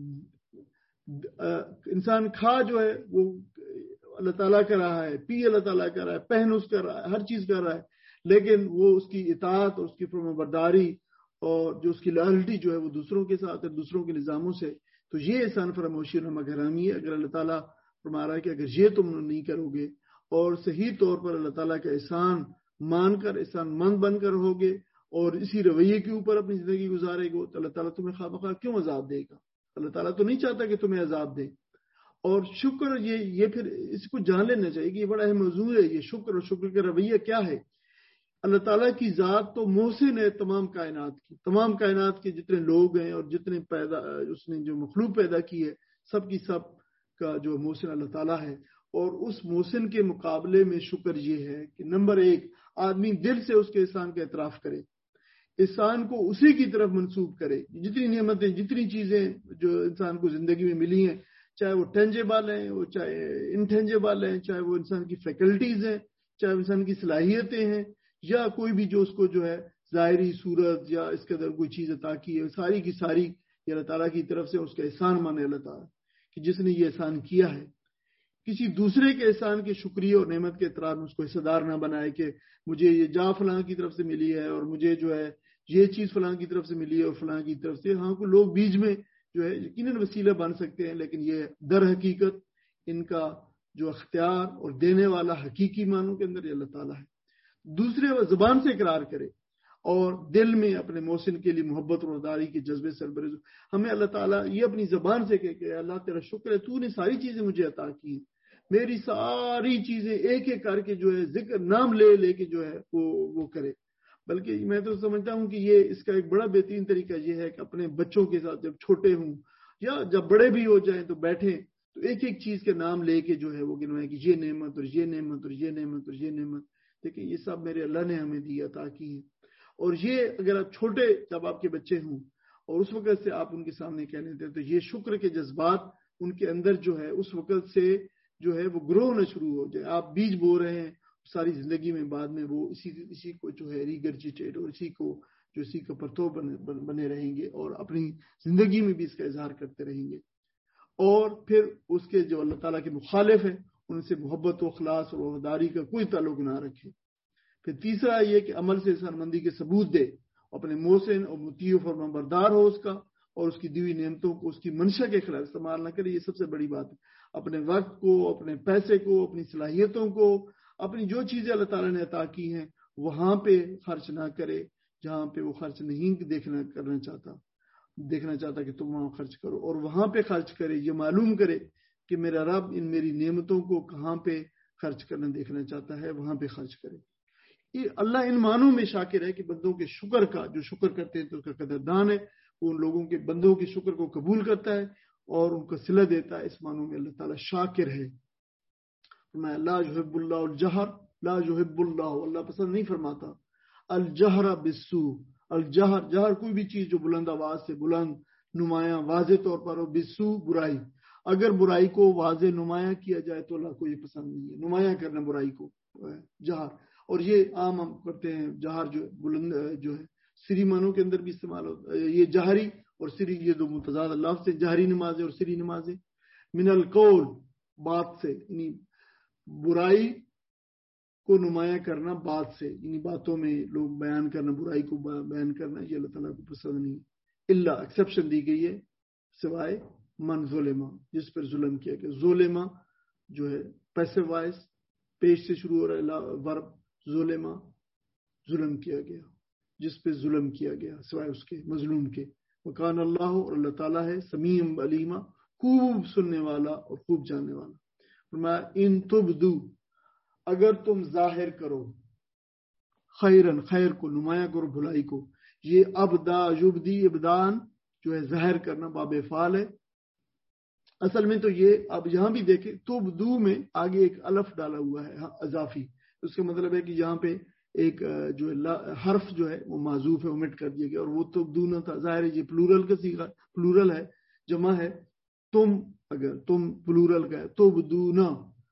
انسان کھا جو ہے وہ اللہ تعالیٰ کر رہا ہے، پی اللہ تعالیٰ کر رہا ہے، پہن اس کر رہا ہے، ہر چیز کر رہا ہے، لیکن وہ اس کی اطاعت اور اس کی فرمانبرداری اور جو اس کی لائلٹی جو ہے وہ دوسروں کے ساتھ ہے، دوسروں کے نظاموں سے. تو یہ احسان فراموشی اور نمک حرامی ہے. اگر اللہ تعالیٰ فرما رہا ہے کہ اگر یہ تم نہیں کرو گے اور صحیح طور پر اللہ تعالیٰ کا احسان مان کر احسان مند بن کر ہوگے اور اسی رویے کے اوپر اپنی زندگی گزارے گے تو اللہ تعالیٰ تمہیں خواہ بخواہ کیوں عذاب دے گا. اللہ تعالیٰ تو نہیں چاہتا کہ تمہیں عذاب دے. اور شکر یہ یہ پھر اس کو جان لینا چاہیے کہ یہ بڑا اہم موضوع ہے. یہ شکر اور شکر کا رویہ کیا ہے. اللہ تعالیٰ کی ذات تو محسن ہے تمام کائنات کی، تمام کائنات کے جتنے لوگ ہیں اور جتنے پیدا اس نے جو مخلوق پیدا کی ہے سب کی سب کا جو محسن اللہ تعالیٰ ہے. اور اس محسن کے مقابلے میں شکر یہ ہے کہ نمبر ایک آدمی دل سے اس کے احسان کا اعتراف کرے، احسان کو اسی کی طرف منسوب کرے. جتنی نعمتیں جتنی چیزیں جو انسان کو زندگی میں ملی ہیں، چاہے وہ ٹینجیبل ہیں، وہ چاہے انٹینجیبل ہیں، چاہے وہ انسان کی فیکلٹیز ہیں، چاہے وہ انسان کی صلاحیتیں ہیں، یا کوئی بھی جو اس کو جو ہے ظاہری صورت یا اس کے اندر کوئی چیز عطا کی ہے، ساری کی ساری یہ اللہ تعالیٰ کی طرف سے اس کا احسان مانے اللہ تعالیٰ کہ جس نے یہ احسان کیا ہے. کسی دوسرے کے احسان کے شکریہ اور نعمت کے اعتراف میں اس کو حصہ دار نہ بنائے کہ مجھے یہ جا فلاں کی طرف سے ملی ہے اور مجھے جو ہے یہ چیز فلاں کی طرف سے ملی ہے اور فلاں کی طرف سے. ہاں کوئی لوگ بیچ میں جو ہے یقیناً وسیلہ بن سکتے ہیں، لیکن یہ در حقیقت ان کا جو اختیار اور دینے والا حقیقی معنوں کے اندر یہ اللہ تعالیٰ ہے. دوسرے وہ زبان سے اقرار کرے اور دل میں اپنے محسن کے لیے محبت اور وفاداری کے جذبے سربراہ. ہمیں اللہ تعالیٰ یہ اپنی زبان سے کہے کہ اللہ تیرا شکر ہے، تو نے ساری چیزیں مجھے عطا کی ہیں، میری ساری چیزیں ایک ایک کر کے جو ہے ذکر نام لے لے کے جو ہے وہ وہ کرے. بلکہ میں تو سمجھتا ہوں کہ یہ اس کا ایک بڑا بہترین طریقہ یہ ہے کہ اپنے بچوں کے ساتھ جب چھوٹے ہوں یا جب بڑے بھی ہو جائیں تو بیٹھیں تو ایک ایک چیز کے نام لے کے جو ہے وہ گنوائیں کہ یہ نعمت اور یہ نعمت اور یہ نعمت اور یہ نعمت دیکھیں یہ سب میرے اللہ نے ہمیں دی عطا کی ہے. اور یہ اگر آپ چھوٹے جب آپ کے بچے ہوں اور اس وقت سے آپ ان کے سامنے کہنے دیں تو یہ شکر کے جذبات ان کے اندر جو ہے اس وقت سے جو ہے وہ گرو ہونا شروع ہو جائے. آپ بیج بو رہے ہیں ساری زندگی میں، بعد میں وہ اسی اسی کو جو ہے ریگرجیٹیٹ اور اسی کو جو اسی کا پرتو بنے, بنے رہیں گے اور اپنی زندگی میں بھی اس کا اظہار کرتے رہیں گے. اور پھر اس کے جو اللہ تعالیٰ کے مخالف ہیں ان سے محبت و اخلاص اور وفاداری کا کوئی تعلق نہ رکھے. پھر تیسرا یہ کہ عمل سے سرمندی کے ثبوت دے، اپنے محسن اور مطیع و فرمانبردار ہو اس کا، اور اس کی دی ہوئی نعمتوں کو اس کی منشا کے خلاف استعمال نہ کرے. یہ سب سے بڑی بات ہے. اپنے وقت کو، اپنے پیسے کو، اپنی صلاحیتوں کو، اپنی جو چیزیں اللہ تعالیٰ نے عطا کی ہیں وہاں پہ خرچ نہ کرے جہاں پہ وہ خرچ نہیں دیکھنا کرنا چاہتا دیکھنا چاہتا کہ تم وہاں خرچ کرو، اور وہاں پہ خرچ کرے یہ معلوم کرے کہ میرا رب ان میری نعمتوں کو کہاں پہ خرچ کرنا دیکھنا چاہتا ہے، وہاں پہ خرچ کرے. یہ اللہ ان معنوں میں شاکر ہے کہ بندوں کے شکر کا، جو شکر کرتے ہیں تو اس کا قدردان ہے، وہ ان لوگوں کے بندوں کے شکر کو قبول کرتا ہے اور ان کو صلہ دیتا ہے. اس معنوں میں اللہ تعالیٰ شاکر ہے. میں لا یحب اللہ الجہر، لا یحب اللہ، اللہ پسند نہیں فرماتا الجہر بالسوء. الجہر، جہر کوئی بھی چیز جو بلند آواز سے، بلند نمایاں واضح طور پر ہو، بالسوء برائی. اگر برائی کو واضح نمایاں کیا جائے تو اللہ کو یہ پسند نہیں ہے، نمایاں کرنا برائی کو جہر. اور یہ عام ہم کرتے ہیں جہر جو بلند جو ہے سری معنوں کے اندر بھی استعمال ہوتا ہے. یہ جہری اور سری یہ دو متضاد لفظ سے، جہری نمازیں اور سری نمازیں. من القول، بات سے، یعنی برائی کو نمایاں کرنا بات سے، یعنی باتوں میں لوگ بیان کرنا، برائی کو بیان کرنا، یہ اللہ تعالیٰ کو پسند نہیں. اللہ ایکسیپشن دی گئی ہے سوائے من ظلمہ، جس پر ظلم کیا گیا. ظلمہ جو ہے پیسو وائس، پیش سے شروع ہو رہا ہے ورب، ظلمہ ظلم کیا گیا، جس پہ ظلم کیا گیا سوائے اس کے مظلوم کے. وکان اللہ، اور اللہ تعالیٰ ہے سمیع علیمہ، خوب سننے والا اور خوب جاننے والا. فرمایا ان تبدو، اگر تم ظاہر کرو، خیرن، خیر کو نمایاں کرو، بھلائی کو. یہ ابدا یبدی، ابدان جو ہے ظاہر کرنا، باب فعال ہے. اصل میں تو یہ اب یہاں بھی دیکھیں تبدو میں آگے ایک الف ڈالا ہوا ہے اضافی. اس کا مطلب ہے کہ یہاں پہ ایک جو حرف جو ہے وہ معذوف ہے، اومٹ کر دیا گیا، اور وہ تبدو نہ تھا. ظاہر ہے یہ پلورل کا صیغہ، پلورل ہے، جمع ہے. تم، اگر تم پلورل کا ہے تبدو نہ،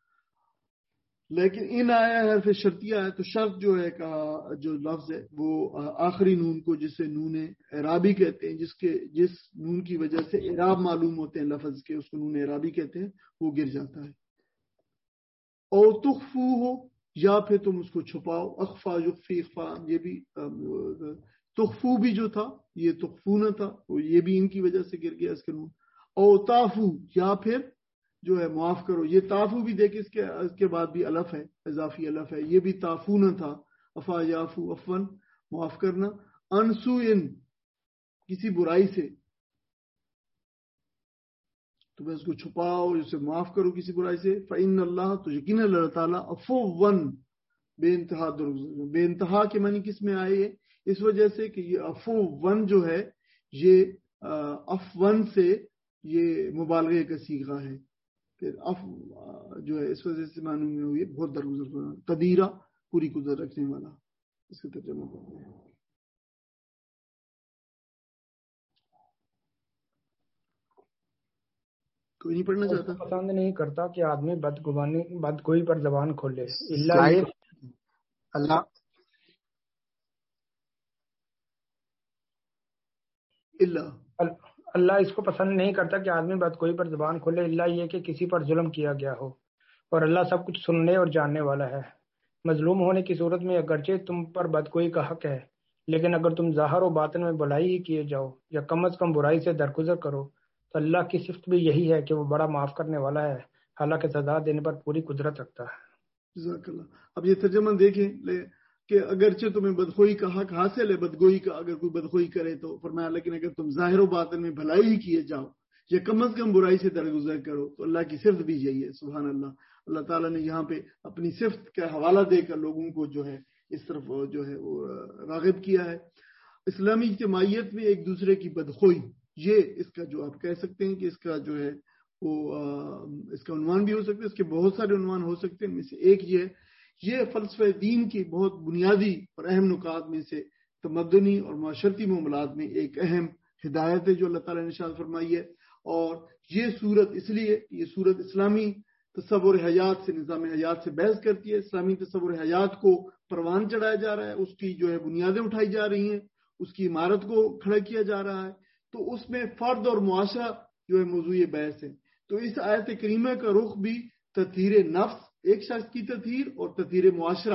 لیکن ان آیا ہے حرف شرطیہ ہے تو شرط جو ہے کہا جو لفظ ہے وہ آخری نون کو، جسے نون اعرابی کہتے ہیں، جس کے جس نون کی وجہ سے اعراب معلوم ہوتے ہیں لفظ کے، اس کو نون اعرابی کہتے ہیں، وہ گر جاتا ہے. اور تخفو ہو، یا پھر تم اس کو چھپاؤ. اخفا، یخفی، اخفا، یہ بھی تخفو بھی جو تھا یہ تخفو نہ تھا، یہ بھی ان کی وجہ سے گر گیا اس کے نون. او تافو، یا پھر جو ہے معاف کرو. یہ تافو بھی دیکھ اس کے اس کے بعد بھی الف ہے، اضافی الف ہے، یہ بھی تافو نہ تھا. افا یافو، افون معاف کرنا. انسو، ان کسی برائی سے، تم اس کو چھپاؤ، اسے معاف کرو کسی برائی سے. فإن اللہ، تو یقینا اللہ تعالیٰ، عفون، بے انتہا درگزر. بے انتہا کے معنی کس میں آئے ہے؟ اس وجہ سے کہ یہ عفون جو ہے یہ عفون سے یہ مبالغے کا صیغہ ہے. پھر اف جو ہے اس وجہ سے معنی میں ہوئی بہت درگزر کرنا. قدیرہ، پوری قدرت رکھنے والا، اس کا ترجمہ کرتے ہیں. کوئی نہیں پڑھنا چاہتا؟ پسند نہیں کرتا کہ آدمی بدگمانی بدگوئی پر زبان کھولے. اللہ اللہ اللہ اللہ اس کو پسند نہیں کرتا کہ آدمی بدگوئی پر زبان کھولے، اللہ یہ کہ کسی پر ظلم کیا گیا ہو، اور اللہ سب کچھ سننے اور جاننے والا ہے. مظلوم ہونے کی صورت میں اگرچہ تم پر بدگوئی کا حق ہے، لیکن اگر تم ظاہر و باطن میں بھلائی ہی کیے جاؤ یا کم از کم برائی سے درگزر کرو تو اللہ کی صفت بھی یہی ہے کہ وہ بڑا معاف کرنے والا ہے، حالانکہ سزا دینے پر پوری قدرت رکھتا ہے. جزاک اللہ. اب یہ ترجمہ دیکھیں کہ اگرچہ تمہیں بدخوئی کا حق حاصل ہے، بدگوئی کا اگر کوئی بدخوئی کرے تو فرمایا لیکن اگر تم ظاہر و باطن میں بھلائی ہی کیے جاؤ یا کم از کم برائی سے درگزر کرو تو اللہ کی صفت بھی یہی ہے. سبحان اللہ. اللہ تعالیٰ نے یہاں پہ اپنی صفت کا حوالہ دے کر لوگوں کو جو ہے اس طرف جو ہے وہ راغب کیا ہے. اسلامی اجتماعیت میں ایک دوسرے کی بدخوئی، یہ اس کا جو آپ کہہ سکتے ہیں کہ اس کا جو ہے وہ اس کا عنوان بھی ہو سکتا ہے. اس کے بہت سارے عنوان ہو سکتے ہیں، ان میں سے ایک یہ ہے، یہ فلسفہ دین کی بہت بنیادی اور اہم نکات میں سے تمدنی اور معاشرتی معاملات میں ایک اہم ہدایت ہے جو اللہ تعالیٰ نے ارشاد فرمائی ہے. اور یہ صورت اس لیے یہ صورت اسلامی تصور حیات سے، نظام حیات سے بحث کرتی ہے. اسلامی تصور حیات کو پروان چڑھایا جا رہا ہے، اس کی جو ہے بنیادیں اٹھائی جا رہی ہیں، اس کی عمارت کو کھڑا کیا جا رہا ہے. تو اس میں فرد اور معاشرہ جو ہے موضوع بحث ہے. تو اس آیت کریمہ کا رخ بھی تطہیر نفس، ایک شخص کی تطہیر، اور تطہیر معاشرہ،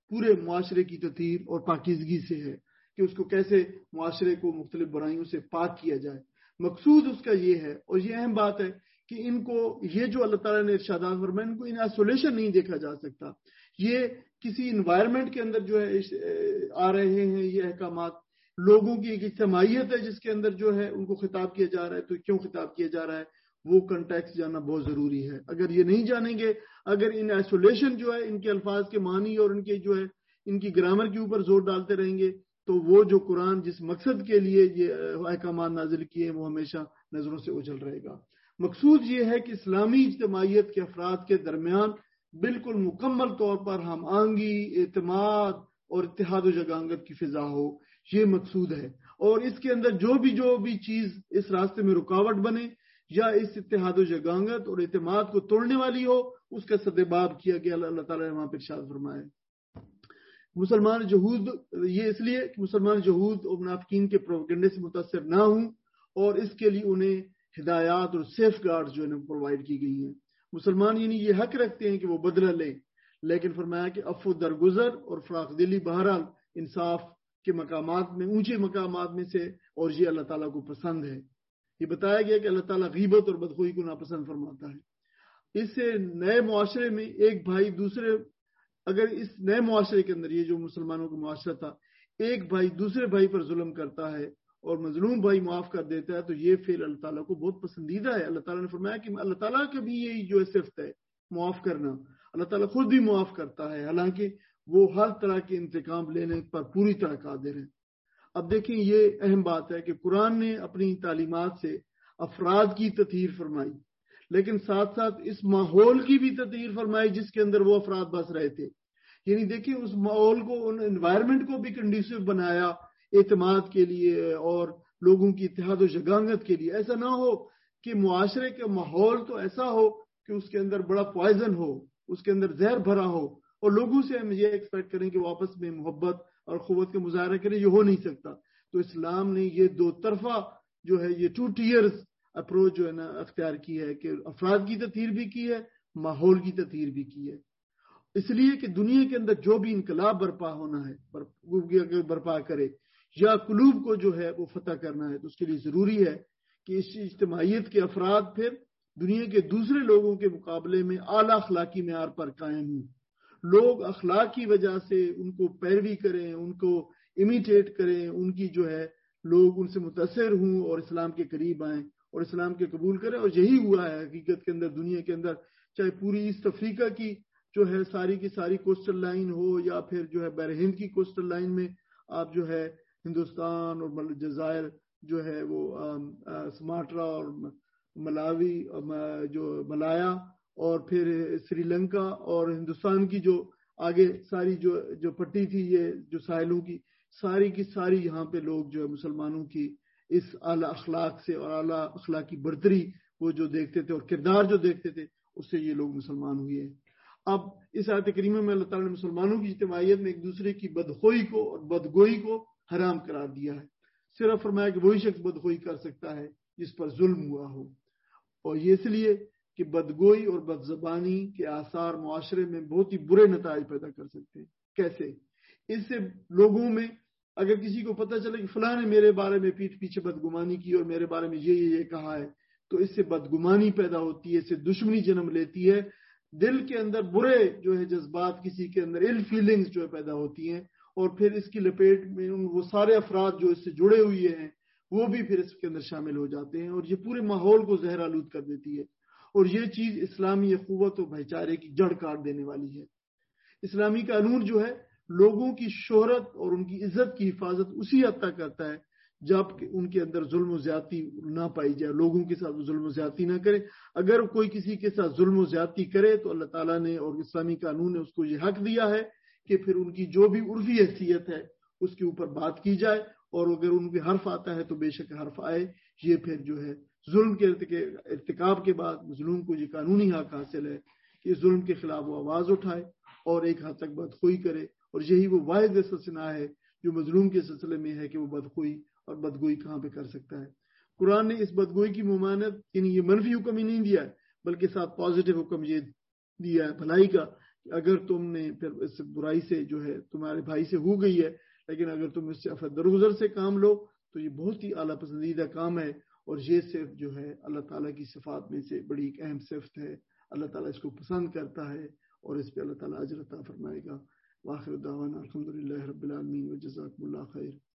پورے معاشرے کی تطہیر اور پاکیزگی سے ہے کہ اس کو کیسے معاشرے کو مختلف برائیوں سے پاک کیا جائے. مقصود اس کا یہ ہے. اور یہ اہم بات ہے کہ ان کو یہ جو اللہ تعالیٰ نے ارشادات فرمائے ان کو ان آئسولیشن نہیں دیکھا جا سکتا. یہ کسی انوائرمنٹ کے اندر جو ہے آ رہے ہیں یہ احکامات. لوگوں کی ایک اجتماعیت ہے جس کے اندر جو ہے ان کو خطاب کیا جا رہا ہے. تو کیوں خطاب کیا جا رہا ہے وہ کنٹیکسٹ جاننا بہت ضروری ہے. اگر یہ نہیں جانیں گے, اگر ان آئسولیشن جو ہے ان کے الفاظ کے معنی اور ان کے جو ہے ان کی گرامر کے اوپر زور ڈالتے رہیں گے تو وہ جو قرآن جس مقصد کے لیے یہ احکامات نازل کیے ہیں وہ ہمیشہ نظروں سے اوجھل رہے گا. مقصود یہ ہے کہ اسلامی اجتماعیت کے افراد کے درمیان بالکل مکمل طور پر ہم آہنگی, اعتماد اور اتحاد و یگانگت کی فضا ہو. یہ مقصود ہے. اور اس کے اندر جو بھی جو بھی چیز اس راستے میں رکاوٹ بنے یا اس اتحاد و یگانگت اور اعتماد کو توڑنے والی ہو اس کا سدباب کیا گیا. اللہ تعالیٰ نے وہاں پر ارشاد فرمایا مسلمان یہود, یہ اس لیے کہ مسلمان یہود اور منافقین کے پروپیگنڈے سے متاثر نہ ہوں اور اس کے لیے انہیں ہدایات اور سیف گارڈ جو ہے پرووائڈ کی گئی ہیں. مسلمان یعنی یہ حق رکھتے ہیں کہ وہ بدلہ لیں, لیکن فرمایا کہ عفو درگزر اور فراخ دلی بہرحال انصاف کے مقامات میں, اونچے مقامات میں سے, اور یہ اللہ تعالیٰ کو پسند ہے. یہ بتایا گیا کہ اللہ تعالیٰ غیبت اور بدخوئی کو ناپسند فرماتا ہے. اس سے نئے معاشرے میں ایک بھائی دوسرے, اگر اس نئے معاشرے کے اندر یہ جو مسلمانوں کا معاشرہ تھا, ایک بھائی دوسرے بھائی پر ظلم کرتا ہے اور مظلوم بھائی معاف کر دیتا ہے تو یہ فعل اللہ تعالیٰ کو بہت پسندیدہ ہے. اللہ تعالیٰ نے فرمایا کہ اللہ تعالیٰ کا بھی یہی جو صفت ہے معاف کرنا. اللہ تعالیٰ خود بھی معاف کرتا ہے, حالانکہ وہ ہر طرح کے انتقام لینے پر پوری طرح قادر ہے. اب دیکھیں یہ اہم بات ہے کہ قرآن نے اپنی تعلیمات سے افراد کی تطہیر فرمائی, لیکن ساتھ ساتھ اس ماحول کی بھی تطہیر فرمائی جس کے اندر وہ افراد بس رہے تھے. یعنی دیکھیں اس ماحول کو, ان انوائرمنٹ کو بھی کنڈیسیو بنایا اعتماد کے لیے اور لوگوں کی اتحاد و یگانگت کے لیے. ایسا نہ ہو کہ معاشرے کا ماحول تو ایسا ہو کہ اس کے اندر بڑا پوائزن ہو, اس کے اندر زہر بھرا ہو اور لوگوں سے ہم یہ ایکسپیکٹ کریں کہ وہ آپس میں محبت اور قوت کا مظاہرہ کریں. یہ ہو نہیں سکتا. تو اسلام نے یہ دو طرفہ جو ہے یہ ٹو ٹیئرز اپروچ جو ہے نا اختیار کی ہے کہ افراد کی تطہیر بھی کی ہے, ماحول کی تطہیر بھی کی ہے. اس لیے کہ دنیا کے اندر جو بھی انقلاب برپا ہونا ہے برپا کرے یا قلوب کو جو ہے وہ فتح کرنا ہے تو اس کے لیے ضروری ہے کہ اس اجتماعیت کے افراد پھر دنیا کے دوسرے لوگوں کے مقابلے میں اعلیٰ اخلاقی معیار پر قائم ہوں. لوگ اخلاق کی وجہ سے ان کو پیروی کریں, ان کو امیٹیٹ کریں, ان کی جو ہے لوگ ان سے متاثر ہوں اور اسلام کے قریب آئیں اور اسلام کے قبول کریں. اور یہی ہوا ہے حقیقت کے اندر دنیا کے اندر, چاہے پوری ایسٹ افریقہ کی جو ہے ساری کی ساری کوسٹل لائن ہو یا پھر جو ہے بحر ہند کی کوسٹل لائن میں آپ جو ہے ہندوستان اور جزائر جو ہے وہ سماٹرا اور ملاوی جو ملایا اور پھر سری لنکا اور ہندوستان کی جو آگے ساری جو جو پٹی تھی یہ جو ساحلوں کی ساری کی ساری یہاں پہ لوگ جو ہے مسلمانوں کی اس اعلیٰ اخلاق سے اور اعلیٰ اخلاقی برتری وہ جو دیکھتے تھے اور کردار جو دیکھتے تھے اس سے یہ لوگ مسلمان ہوئے ہیں. اب اس آیت کریمہ میں اللہ تعالیٰ نے مسلمانوں کی اجتماعیت میں ایک دوسرے کی بدخوئی کو اور بدگوئی کو حرام قرار دیا ہے. صرف فرمایا کہ وہی شخص بدخوئی کر سکتا ہے جس پر ظلم ہوا ہو, اور یہ اس لیے کہ بدگوئی اور بدزبانی کے آثار معاشرے میں بہت ہی برے نتائج پیدا کر سکتے ہیں. کیسے؟ اس سے لوگوں میں اگر کسی کو پتہ چلے کہ فلاں نے میرے بارے میں پیٹھ پیچھے بدگمانی کی اور میرے بارے میں یہ یہ یہ کہا ہے تو اس سے بدگمانی پیدا ہوتی ہے, اس سے دشمنی جنم لیتی ہے. دل کے اندر برے جو ہے جذبات, کسی کے اندر ایل فیلنگز جو ہے پیدا ہوتی ہیں اور پھر اس کی لپیٹ میں وہ سارے افراد جو اس سے جڑے ہوئے ہیں وہ بھی پھر اس کے اندر شامل ہو جاتے ہیں اور یہ پورے ماحول کو زہر آلود کر دیتی ہے. اور یہ چیز اسلامی اخوت و بھائی چارے کی جڑ کاٹ دینے والی ہے. اسلامی قانون جو ہے لوگوں کی شہرت اور ان کی عزت کی حفاظت اسی حد تک کرتا ہے جب کہ ان کے اندر ظلم و زیادتی نہ پائی جائے, لوگوں کے ساتھ ظلم و زیادتی نہ کرے. اگر کوئی کسی کے ساتھ ظلم و زیادتی کرے تو اللہ تعالیٰ نے اور اسلامی قانون نے اس کو یہ حق دیا ہے کہ پھر ان کی جو بھی عرفی حیثیت ہے اس کے اوپر بات کی جائے, اور اگر ان کے حرف آتا ہے تو بے شک حرف آئے. یہ پھر جو ہے ظلم کے ارتکاب کے بعد مظلوم کو یہ قانونی حق حاصل ہے کہ ظلم کے خلاف وہ آواز اٹھائے اور ایک حد تک بدخوئی کرے, اور یہی وہ واحد استثناء ہے جو مظلوم کے سلسلے میں ہے کہ وہ بدخوئی اور بدگوئی کہاں پہ کر سکتا ہے. قرآن نے اس بدگوئی کی ممانعت یعنی یہ منفی حکم ہی نہیں دیا ہے بلکہ ساتھ پازیٹیو حکم یہ دیا ہے بھلائی کا اگر تم نے پھر اس برائی سے جو ہے تمہارے بھائی سے ہو گئی ہے، لیکن اگر تم اس سے درگزر سے کام لو تو یہ بہت ہی اعلیٰ پسندیدہ کام ہے، اور یہ صرف جو ہے اللہ تعالیٰ کی صفات میں سے بڑی ایک اہم صفت ہے. اللہ تعالیٰ اس کو پسند کرتا ہے اور اس پہ اللہ تعالیٰ اجر عطا فرمائے گا. وآخر دعوانا الحمدللہ رب العالمین وجزاکم اللہ خیر.